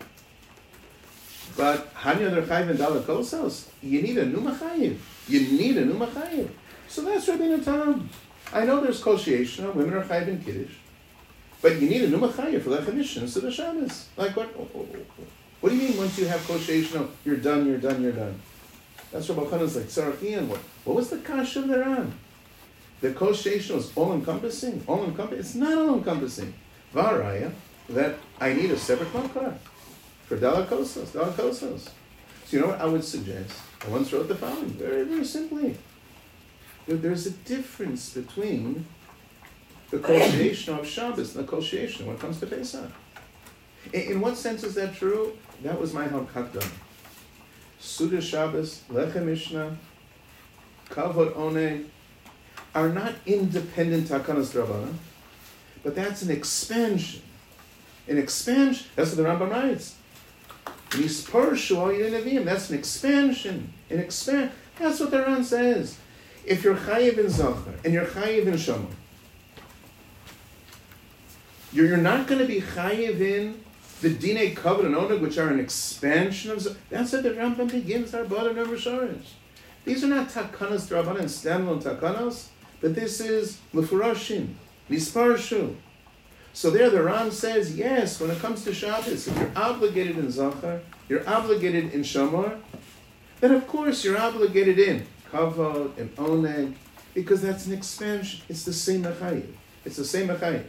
But how do you know they're chayiv in Daled Kosos? You need a numa chayiv. You need a numa chayiv. So that's Rabbeinu Tam. I know there's Kol She'eshna. Women are chayiv in Kiddush. But you need a numa chayiv for Lecha Mishnah instead of Shabbos. Like what? What do you mean once you have Kol She'eshna, you're done, you're done, you're done? That's Rav Chanan's like, Sarachian, what? What was the kasha they're on? The Kol She'eshna was all-encompassing? All-encompassing? It's not all-encompassing. Varaya, that I need a separate malkar for Daled Kosos, Daled Kosos. So you know what I would suggest? I once wrote the following, very, very simply. There's a difference between the Kol She'eshna of Shabbos and the Kol She'eshna when it comes to Pesach. In, in what sense is that true? That was my Hakdam. Suda Shabbos, Lecha Mishnah, Kavod Oneh are not independent Takanas D'Rabbanan, but that's an expansion. An expansion, that's what the Rambam writes. Nisparshu al Yidei Nevi'im. That's an expansion. An expand. That's what the Ran says. If you're chayiv in Zachar and you're chayiv in Shomer, you're, you're not going to be chayiv in the Dinei Kavod and Oneg, which are an expansion of Zachar. That's how the Rambam begins our Bada Number Shorish. These are not takanas d'Rabbanan, standalone takanas, but this is Mefurashim, Nisparshu. So there the Ram says, yes, when it comes to Shabbos, if you're obligated in Zachar, you're obligated in Shomer, then of course you're obligated in Kavod and Oneg, because that's an expansion. It's the same Mechayiv. It's the same Mechayiv.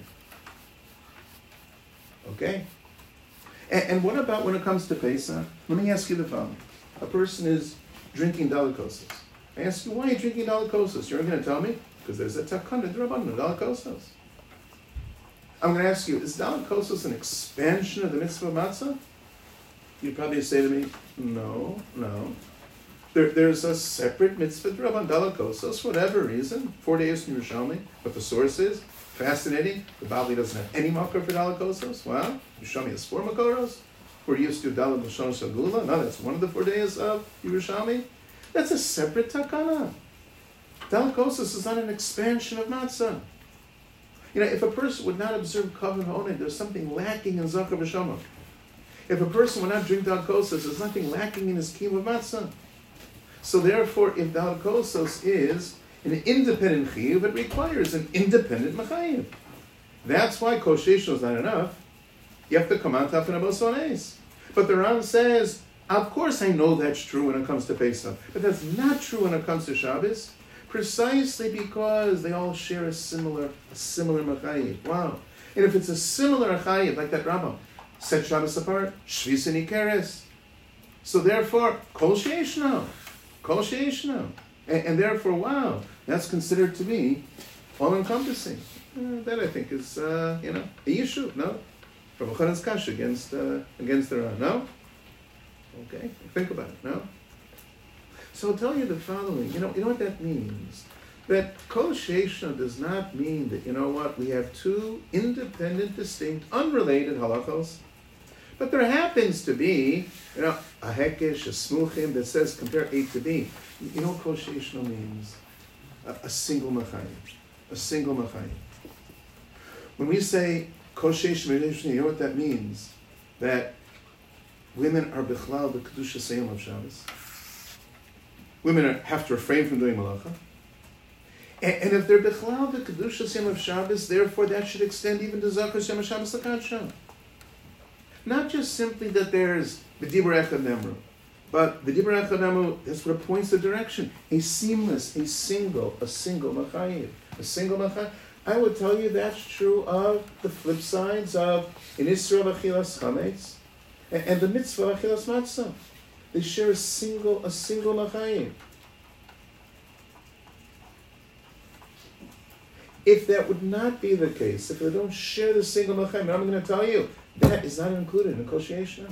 Okay? And, and what about when it comes to Pesach? Let me ask you the following. A person is drinking dolichosis. I ask you, why are you drinking dolichosis? You're going to tell me? Because there's a takana d'Rabbanan, dolichosis. I'm going to ask you, is dolichosis an expansion of the mitzvah of matzah? You'd probably say to me, no, no. There, there's a separate mitzvah d'Rabbanan, dolichosis, for whatever reason, four days from Yerushalmi, but the source is fascinating. The Bali doesn't have any makor for dolichosis. Wow, Yerushalmi has four makoros. We're used to Dalad Lashon Shagula. No, that's one of the four days of Yerushalmi. That's a separate takana. Dolichosis is not an expansion of matzah. You know, if a person would not observe Kavod Oneg, there's something lacking in Zachar v'Shomer. If a person would not drink dolichosis, there's nothing lacking in his kiyum of matzah. So therefore, if dolichosis is an independent chiyuv, it requires an independent mechayiv. That's why kosheshno is not enough. You have to come on top of Nabosones. But the Ram says, of course I know that's true when it comes to Pesach, but that's not true when it comes to Shabbos, precisely because they all share a similar, a similar mechayiv. Wow. And if it's a similar mechayiv, like that Rambam, set Shabbos apart, Shvis and Ikeres. So therefore, kol sheishno, kol sheishno. And, and therefore, wow, that's considered to be all-encompassing. Uh, that I think is, uh, you know, a yishuv, no? From a Chanan's Kash against, uh, against the Ran, no? Okay, think about it, no? So I'll tell you the following, you know, you know what that means? That kol sheishno does not mean that, you know what, we have two independent, distinct, unrelated halachos, but there happens to be, you know, a hekesh, a smuchim that says compare A to B. You know what kol sheishno means? A, a single machayim. A single machayim. When we say kol sheishno, you know what that means? That women are bichlal the kedusha seyam of Shabbos. Women are, have to refrain from doing malacha. And, and if they're bichlal the kedusha seyam of Shabbos, therefore that should extend even to Zachar Shem Shabbos L'Kadsha. Not just simply that there's the Dibur Echad Nemru, but the Dibur Echad Nemru, that's what it points the direction. A seamless, a single, a single machayiv. A single machayiv. I would tell you that's true of the flip sides of in Israel Achilas Chametz and, and the mitzvah Achilas Matzah. They share a single, a single machayiv. If that would not be the case, if they don't share the single machayiv, I'm going to tell you, that is not included in Kol Sheishno.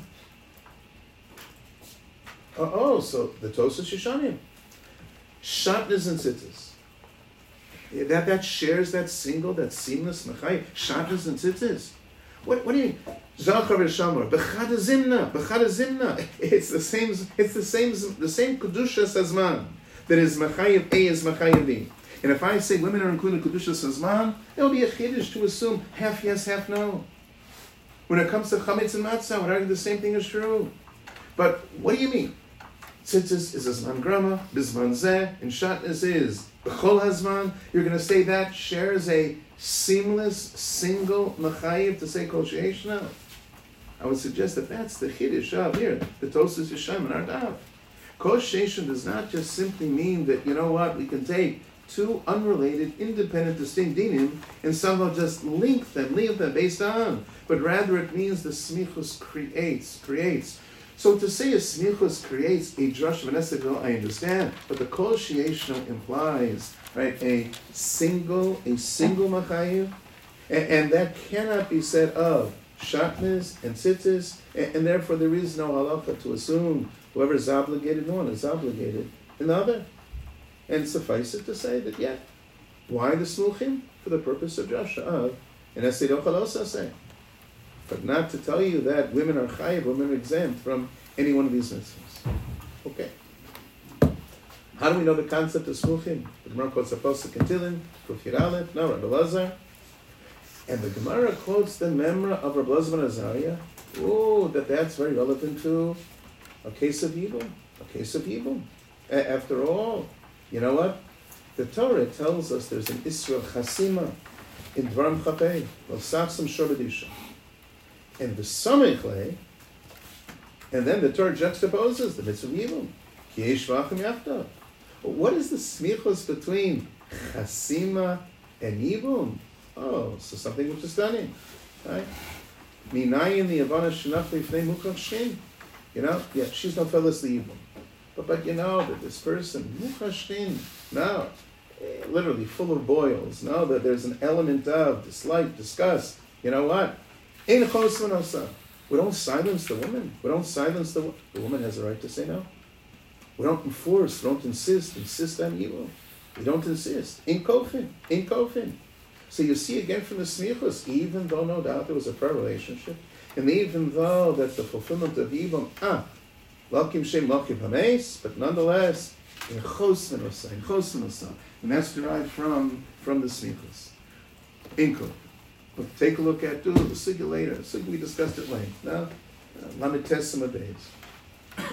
Oh, oh, so the Tosas Yeshanim. Shatnez and Tzitzis. That, that shares that single, that seamless machayiv. Shatnez and Tzitzis. What, what do you mean? Zachar v'Shamar. B'chad zimna. B'chad zimna. It's the same, it's the same, the same Kedusha Sazman. That is machayiv A is machayiv B. And if I say women are included in Kedusha Sazman, it will be a chiddush to assume half yes, half no. When it comes to chametz and matzah, I would argue the same thing is true. But what do you mean? Tzitzis is a zman grama, bizman zeh, and shatnez is b'chol hazman. You're going to say that shares a seamless, single machayiv to say kol sheishno? I would suggest that that's the chiddush of here, the Tosas Yeshanim and our daf. Kol sheishno does not just simply mean that, you know what, we can take two unrelated, independent, distinct dinim and somehow just link them, link them based on. But rather it means the smichus creates, creates. So to say a smichus creates a drush of an esegel, I understand, but the kol sheishno implies, right, a single, a single machayiv, and, and that cannot be said of shatnez and tzitzis, and, and therefore there is no halacha to assume whoever is obligated in one is obligated in the other. And suffice it to say that, yeah, why the smuchim? For the purpose of Joshua of an esed ochal osaseh. but not to tell you that women are chayiv, women are exempt from any one of these mitzvahs. Okay. How do we know the concept of smuchim? The Gemara quotes a pasuk in Tillim, Kuf Yud Aleph, no, Rabbi Lazar. And the Gemara quotes the memra of Rabbi Lazar ben Azariah. Oh, that that's very relevant to a case of evil. A case of evil. A- after all, you know what? The Torah tells us there's an Israel Chasima in Dvarim Chapei, L'sachsam Shobedisha. And the Samichle, and then the Torah juxtaposes the mitzvah of evil. Ki yesh v'achim yachdav. What is the smichos between Chasima and Yibum? Oh, so something which is stunning, right? Minayin the Yavana Shenach Lifnei Mukach Shin. You know, yeah, she's no fellas the Yibum. But, but you know that this person, Mukach Shin, no, eh, literally full of boils, no, that there's an element of dislike, disgust. You know what? Ein chosman osa. We don't silence the woman. We don't silence the woman. The woman has a right to say no. We don't enforce, we don't insist, insist on evil. We don't insist. In kofin, in kofin. So you see again from the smichus, even though no doubt there was a prior relationship, and even though that the fulfillment of evil, ah, lakim shem lakim hames, but nonetheless, in chosman osa, in chosman osa, and that's derived from from the smichus. In kofin. We'll take a look at, do the sugya later. Sugya we discussed it later. No? Lamed Tes Samad Beis.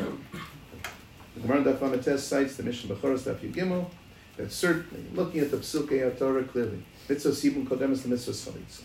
The Gemara Daf Lamed Tes cites the Mishnah Bechoros Daf Yud Gimel that certainly, looking at the Psukei HaTorah clearly, mitzvah sibum kodemes the mitzvah chalitza.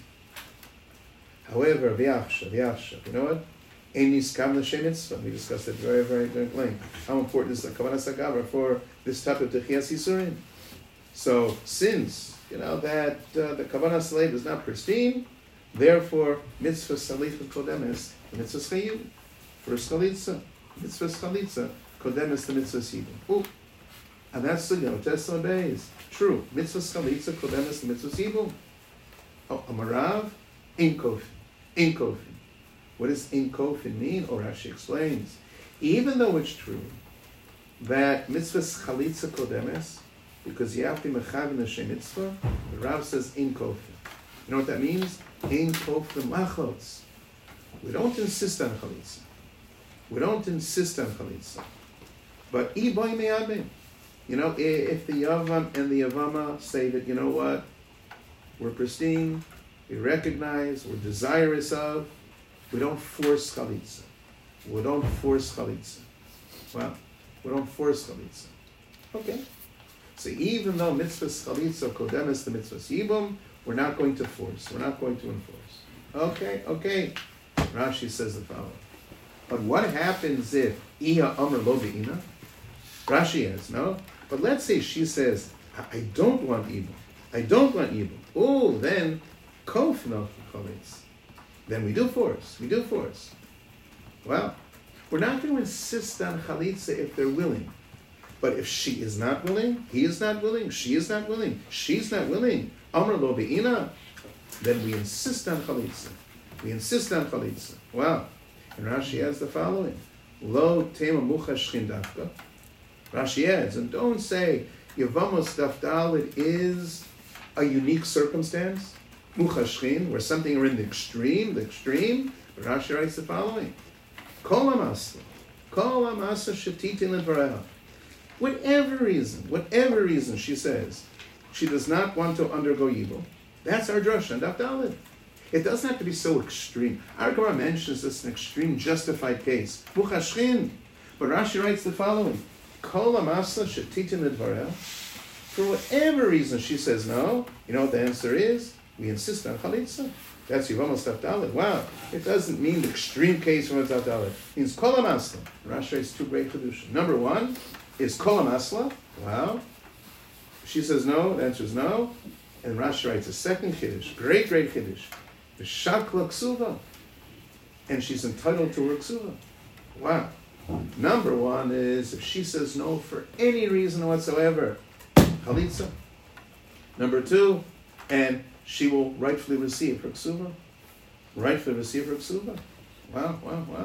However, v'yachshav, v'yachshav, you know what? Ein niskam l'shem mitzvah. We discussed it very, very great length. How important is the Kavanas HaGavra for this type of Techias Yisurim? So, since you know that uh, the Kavanas slave is not pristine, therefore, mitzvah salicha kodemes the mitzvah chayil. First chalitza, mitzvah chalitza kodemes the mitzvah sibum. And that's the Lamed Tes Samad Beis. True. Mitzvah chalitza kodemes the mitzvah sibum. Oh, Amarav, in kofin. In kofin. What does in kofin mean? Or Rashi explains. Even though it's true that mitzvah chalitza kodemes, because you have to be mechav in the Shem mitzvah, the Rav says in kofin. You know what that means? In kofin machotz. We don't insist on chalitza. We don't insist on chalitza. But I boy me'abim. You know, if the Yavam and the Yavama say that, you know what, we're pristine, we recognize, we're desirous of, we don't force chalitza. We don't force chalitza. Well, we don't force chalitza. Okay. So even though mitzvah chalitza kodemes the mitzvah yibum, we're not going to force. We're not going to enforce. Okay, okay. Rashi says the following. But what happens if Iha Amr Lo Be'ina? Rashi has, no? But let's say she says, I don't want evil. I don't want evil. Oh, then, kof no chalitz. Then we do force. We do force. Well, we're not going to insist on chalitza if they're willing. But if she is not willing, he is not willing, she is not willing, she's not willing, Amr Lo Be'ina, then we insist on chalitza. We insist on chalitza. Wow. And Rashi has the following. Lo tema mucha shchin dafka. Rashi adds, and don't say Yevamos Daf Dalet is a unique circumstance, mucha shchin, where something are in the extreme, the extreme. But Rashi writes the following. Kol amasla, kol amasla shetitin levareha. Whatever reason, whatever reason she says, she does not want to undergo evil. That's our drasha, Daf Dalet. It doesn't have to be so extreme. Our Gemara mentions this an extreme justified case. Muchashchin. But Rashi writes the following. Kol amasa shetitin ledvareh. For whatever reason she says no, you know what the answer is? We insist on chalitza. That's Yevamos Daf Dalet. Wow. It doesn't mean the extreme case from Daf Dalet. It means kol amasla. Rashi writes two great kedusha. Number one is kol amasla. Wow. She says no, the answer is no. And Rashi writes a second kiddush. Great, great kiddush. Shakla ksuva, and she's entitled to her ksuva. Wow. Number one is if she says no for any reason whatsoever, chalitza. Number two, and she will rightfully receive her ksuva. Rightfully receive her ksuva. Wow, wow, wow.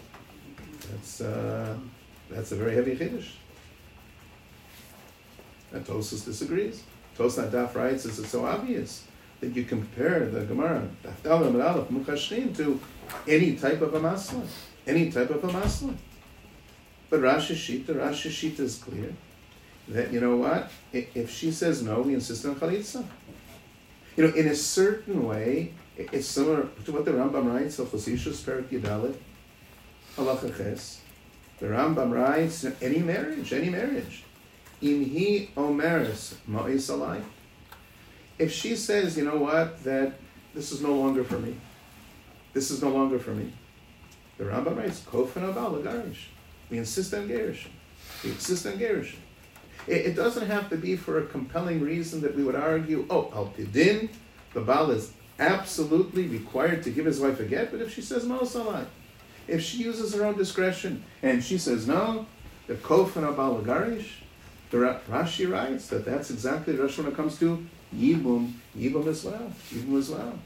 That's uh, that's a very heavy chiddush. And Tosfos disagrees. Tosfos Daf writes, "Is it so obvious? that you compare the Gemara, Dafdal Amud Aleph, Mukashrim, to any type of a masla, any type of a masla. But Rashi Shita, Rashi Shita is clear that, you know what, if she says no, we insist on chalitza. You know, in a certain way, it's similar to what the Rambam writes, Chosishus Perak Yudalet, Halacha Ches. The Rambam writes, any marriage, any marriage, Im hi omeres ma'is alai. If she says, you know what, that this is no longer for me, this is no longer for me, the Rambam writes, Kofen abal garish. We insist on gerushin. We insist on gerushin. It, it doesn't have to be for a compelling reason that we would argue, oh, al pidin, the Baal is absolutely required to give his wife a get, but if she says no, salai, if she uses her own discretion and she says no, the kofen abal garish, the Rashi writes that that's exactly the Rashi when it comes to yibum, yibum as well, yibum as well.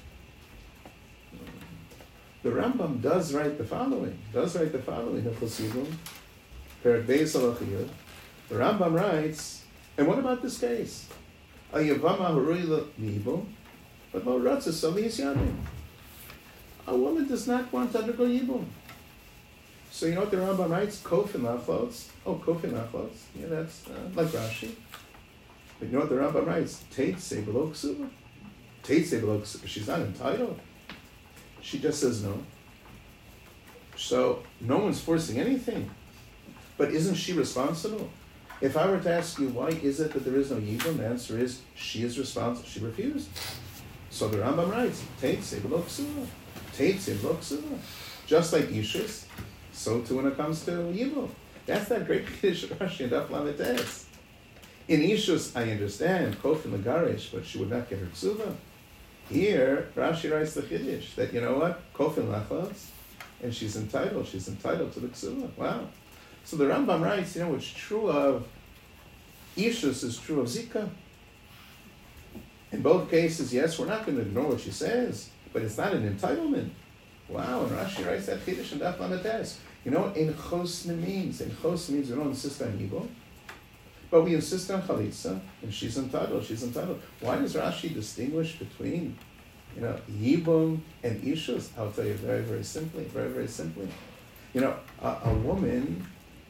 The Rambam does write the following, does write the following, the Chosidum, Perak Beis Halacha Yud. The Rambam writes, and what about this case? A yavama haruyla yibum, but lo ratzah salis yadim. A woman does not want to undergo yibum. So you know what the Rambam writes? Kofin lachlos. Oh, kofin lachlos. Yeah, that's uh, like Rashi. But you know what the Rambam writes? Tate se below ksuba. Tate se below ksuba. She's not entitled. She just says no. So no one's forcing anything. But isn't she responsible? If I were to ask you why is it that there is no yibum, the answer is she is responsible. She refused. So the Rambam writes, Tate se below ksuba. Tate se below ksuba. Just like Ishus, so too when it comes to yibum. That's that great Kiddush Rashi and Daf Lamed Tes. In Ishus, I understand, Kofin Lagarish, but she would not get her ksuba. Here, Rashi writes the Kiddush that, you know what, Kofin Lachos, and she's entitled, she's entitled to the ksuba. Wow. So the Rambam writes, you know, what's true of Ishus is true of Zika. In both cases, yes, we're not going to ignore what she says, but it's not an entitlement. Wow, and Rashi writes that Kiddush and Daf Lamed Tes. You know what Ein Chosne means? Ein Chosne means we don't insist on Yibum, but we insist on Chalitza, and she's entitled, she's entitled. Why does Rashi distinguish between, you know, Yibum and Ishus? I'll tell you very, very simply, very, very simply. You know, a, a woman,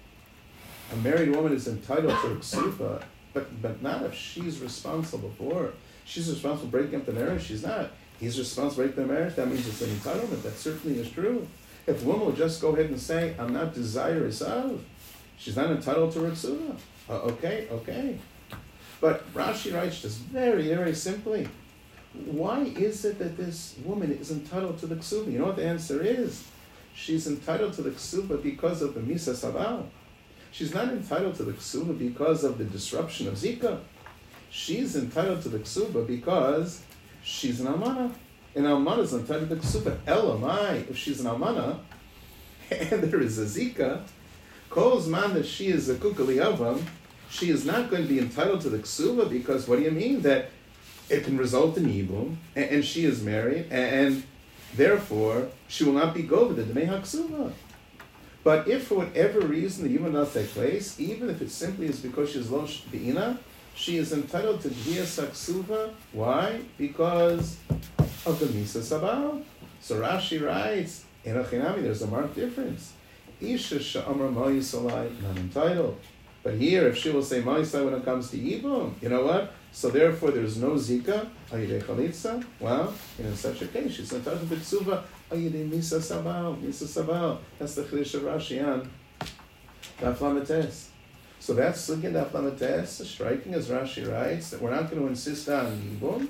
a married woman is entitled to Ksuba, but, but not if she's responsible for her. She's responsible for breaking up the marriage, she's not. He's responsible for breaking the marriage, that means it's an entitlement. That certainly is true. If a woman will just go ahead and say, I'm not desirous of, she's not entitled to her Ksuba. Uh, okay, okay. But Rashi writes just very, very simply, why is it that this woman is entitled to the ksuba? You know what the answer is? She's entitled to the ksuba because of the misa sabal. She's not entitled to the ksuba because of the disruption of zika. She's entitled to the ksuba because she's an almana. An almana is entitled to the ksuba. Elamai, if she's an almana, and there is a zika, Kol's man that she is a kukali avam, she is not going to be entitled to the ksuba because what do you mean? That it can result in yibum, and, and she is married, and, and therefore she will not be go with the dmei haksuba. But if for whatever reason the yibum does take place, even if it simply is because she is lo be'ina, she is entitled to dvias haksuba. Why? Because of the misa sabal. So Rashi writes, in Achinami, there's a marked difference. Isha sha'amra ma'isalai, not entitled. But here, if she will say ma'isalai when it comes to yibum, you know what? So therefore, there's no zika, ayidei chalitza. Well, in such a case, she's entitled to b'tsuva, ayidei misa sabal, misa sabal. That's the chiddush of Rashi on Daf Lamed Tes. So that's looking at Daf Lamed Tes, striking as Rashi writes, that we're not going to insist on yibum.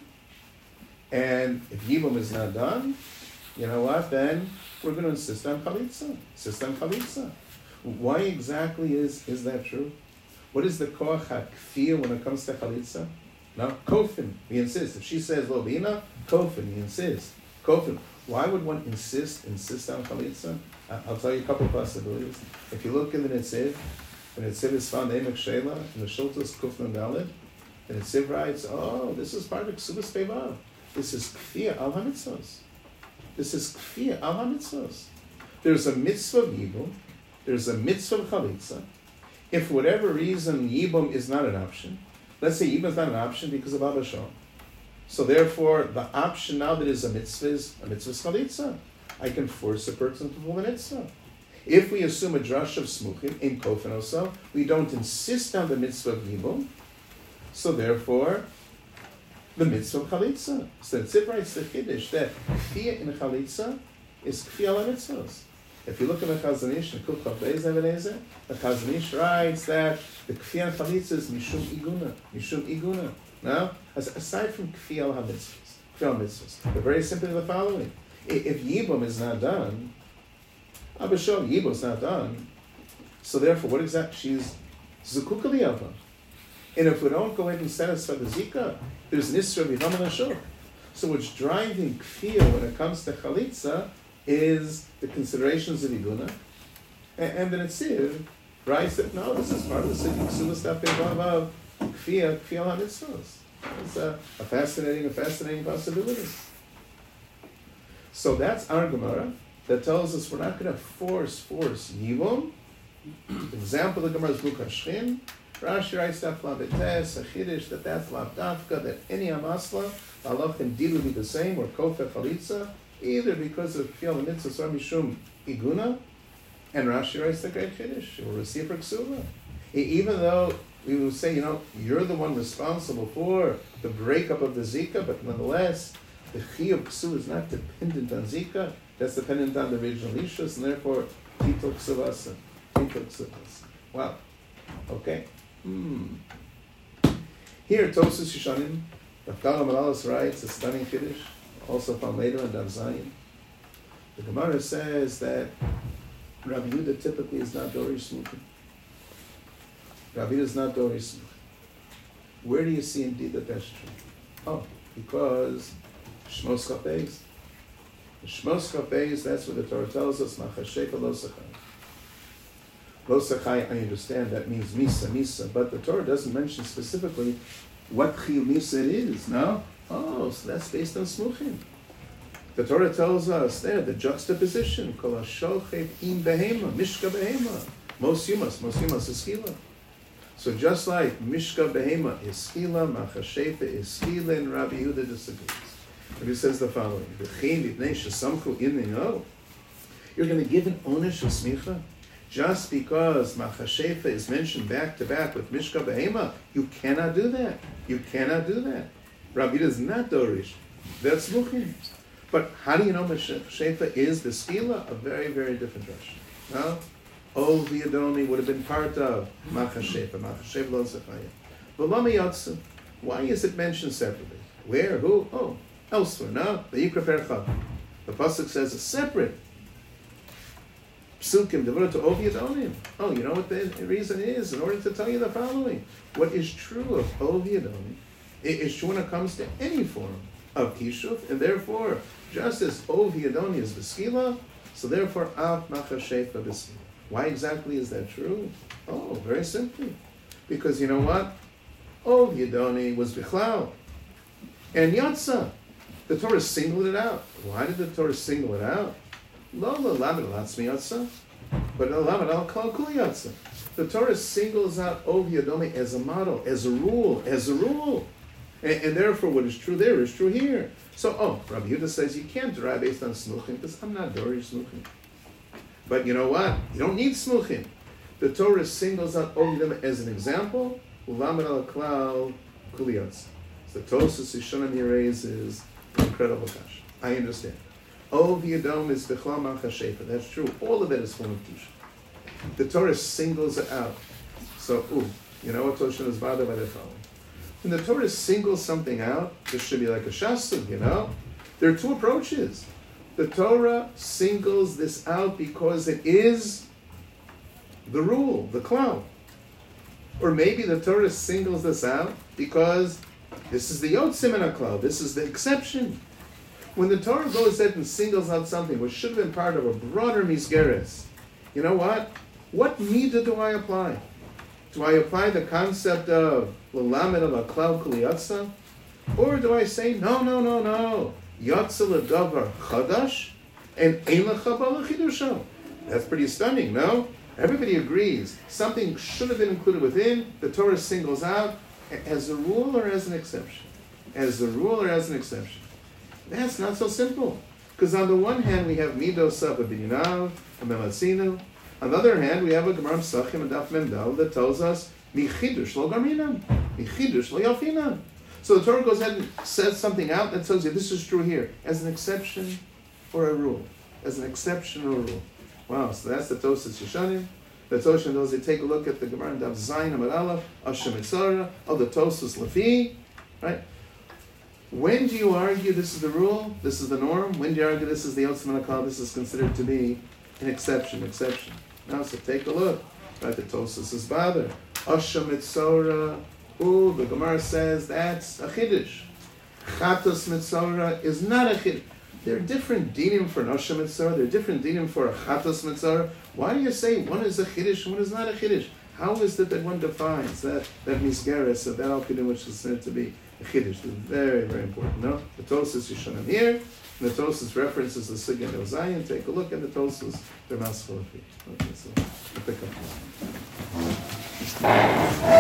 And if yibum is not done, you know what, then we're going to insist on chalitza. Insist on chalitza. Why exactly is, is that true? What is the koach hakfir when it comes to chalitza? No, kofin. We insist. If she says lo bina, kofin. We insist. Kofin. Why would one insist insist on chalitza? I'll tell you a couple of possibilities. If you look in the Netziv, the Netziv is found Emek Shela in the Shultas Kufman Daled. The Netziv writes, "Oh, this is part of Ksubas Pevav. This is kfir al hamitzvos. This is kfir al hamitzvos. There's a mitzvah of yibum. There's a mitzvah of chalitza. If for whatever reason yibum is not an option, let's say yibum is not an option because of Abba Shom. So therefore, the option now that is a mitzvah is a mitzvah chalitza. I can force a person to perform a mitzvah. If we assume a drush of smuchim in kofen osa, we don't insist on the mitzvah of yibum. So therefore, the mitzvah of chalitza. So the Tzip writes the chiddush that kfiyah in chalitza is kfiyah ala mitzvahs. If you look at the Chazon Ish, the Kuf Chav Beis Ebenezer, the Chazon Ish writes that the kfiyah in chalitza is mishum iguna, mishum iguna. Now, aside from kfiyah ala mitzvahs, kfiyah ala mitzvahs, they're very simply the following. If yibum is not done, Abishol, yibum is not done, so therefore, what exactly? She's zukuka liyava. And if we don't go ahead and satisfy the zika, there's nisra b'ham nashur. So what's driving kfiyah when it comes to chalitza is the considerations of iguna, and, and the Netziv writes that no, this is part of the city ksula stuff of kfiyah, kfiyah al mitzvahs. It's a, a fascinating, a fascinating possibility. So that's our Gemara that tells us we're not going to force, force yibum. Example, the Gemara is Bukashchin. Rashi writes that Flavites, a Chiddush, that that's Lavdavka, that any Amasla, Allah can deal with the same, or Kofa Chalitza, either because of Kfiyah Mitzvah, or Mishum Iguna, and Rashi writes the great Chiddush, or reciproc Ksula. Even though we will say, you know, you're the one responsible for the breakup of the Zika, but nonetheless, the Chiyuv Ksu is not dependent on Zika, that's dependent on the original Ishus, and therefore, Tito Ksuvasa. Tito Ksuvasa. Wow. Okay. Hmm. Here, Tosus Yishanim, the Kalam Alalas writes a stunning Kiddush, also found later in Dav Zayin. The Gemara says that Rabbi Yehuda typically is not Dorish Smuchim. Rabbi Yehuda is not Dorish Smuchim. Where do you see indeed that that's true? Oh, because Shmos Chafez. Shmos Chafez, that's what the Torah tells us, Machasheka Lo Sachai. Lo Sachai, I understand, that means Misa, Misa, but the Torah doesn't mention specifically what Chiyuv Misa it is, no? Oh, so that's based on Smuchim. The Torah tells us there, the juxtaposition, Kol HaSholchet Im Behema, Mishka Behema, Mos Yumas, Mos Yumas is Chila. So just like Mishka Behema is Chila, Machashefa is Chila, and Rabbi Yehuda disagrees. And he says the following, you're going to give an onish of smicha just because Machashefa is mentioned back to back with Mishka Behema. You cannot do that. You cannot do that. Rabbi is not Dorish. That's Muchim. But how do you know Machashefa is the skila? A very, very different rush. No? Oh, the Adomi would have been part of Machashefa. Machashefa lo zechaya. But Lama Yatsu, why is it mentioned separately? Where? Who? Oh, elsewhere. No? The Yikra Perchav. The Pasuk says a separate Psukim devoted to Ovi Adonim. Oh, you know what the reason is? In order to tell you the following. What is true of Ovi Adonim, it is true when it comes to any form of Kishuf, and therefore, just as Ovi Adonim is the skila, so therefore, Av Machashefa B'skila. Why exactly is that true? Oh, very simply. Because you know what? Ovi Adonim was Bichlal. And Yatsa. The Torah singled it out. Why did the Torah single it out? Lola lamed alatzmi yatsa, but lamed al kol kul yatsa. The Torah singles out Ovi Adomi as a model, as a rule, as a rule. And, and therefore what is true there is true here. So, oh, Rabbi Yehuda says you can't derive based on smuchim because I'm not Dorish smuchim. But you know what? You don't need smuchim. The Torah singles out Ovi Adomi as an example, lamed al kol kul yatsa. So the Tosus Yishanim here raises incredible kash. I understand. Ovi Adom is Bechlam Machashefa. That's true. All of that is form of Kisha. The Torah singles it out. So, ooh, you know what Toshan is bothered by the following. When the Torah singles something out, this should be like a shasug, you know? There are two approaches. The Torah singles this out because it is the rule, the cloud. Or maybe the Torah singles this out because this is the Yotzim in a cloud. This is the exception. When the Torah goes ahead and singles out something which should have been part of a broader misgeres, you know what? What midah do I apply? Do I apply the concept of l'lamed of a cloud kuli yatsa? Or do I say, no, no, no, no, yatsa l'davar chadash and ein l'chabal l'chidusho? That's pretty stunning, no? Everybody agrees. Something should have been included within, the Torah singles out as a rule or as an exception. as the rule or as an exception? That's not so simple. Because on the one hand, we have midos b'binyav, a melatzinu. On the other hand, we have a Gemara Pesachim and Daf Memdal that tells us, mi chidush lo garminam, mi chidush lo yalfinam. So the Torah goes ahead and says something out that tells you this is true here, as an exception or a rule. As an exception or a rule. Wow, so that's the Tosas Yeshanim. The Tosha knows they take a look at the Gemara and Daf Zayin Amud Aleph, Asher Mitzara, of the Tosas Lefi, right? When do you argue this is the rule, this is the norm? When do you argue this is the Yotzim Manakal, this is considered to be an exception, exception? Now, so take a look. Right, the Tosas is bother. Asher Mitzara, ooh, the Gemara says that's a Chiddush. Chatos Mitzara is not a Chiddush. There are different dinim for an Asher Mitzara, there are different dinim for a Chatos Mitzara. Why do you say one is a Chiddush and one is not a Chiddush? How is it that one defines that, that Misgeres of that Al-Kidim which is said to be a Chiddush? It's very, very important, no? The Tosas Yishanim here, and the Tosas references the Sigin of Zion. Take a look at the Tosas, they're Masfalafi. Okay, so, I'll pick up.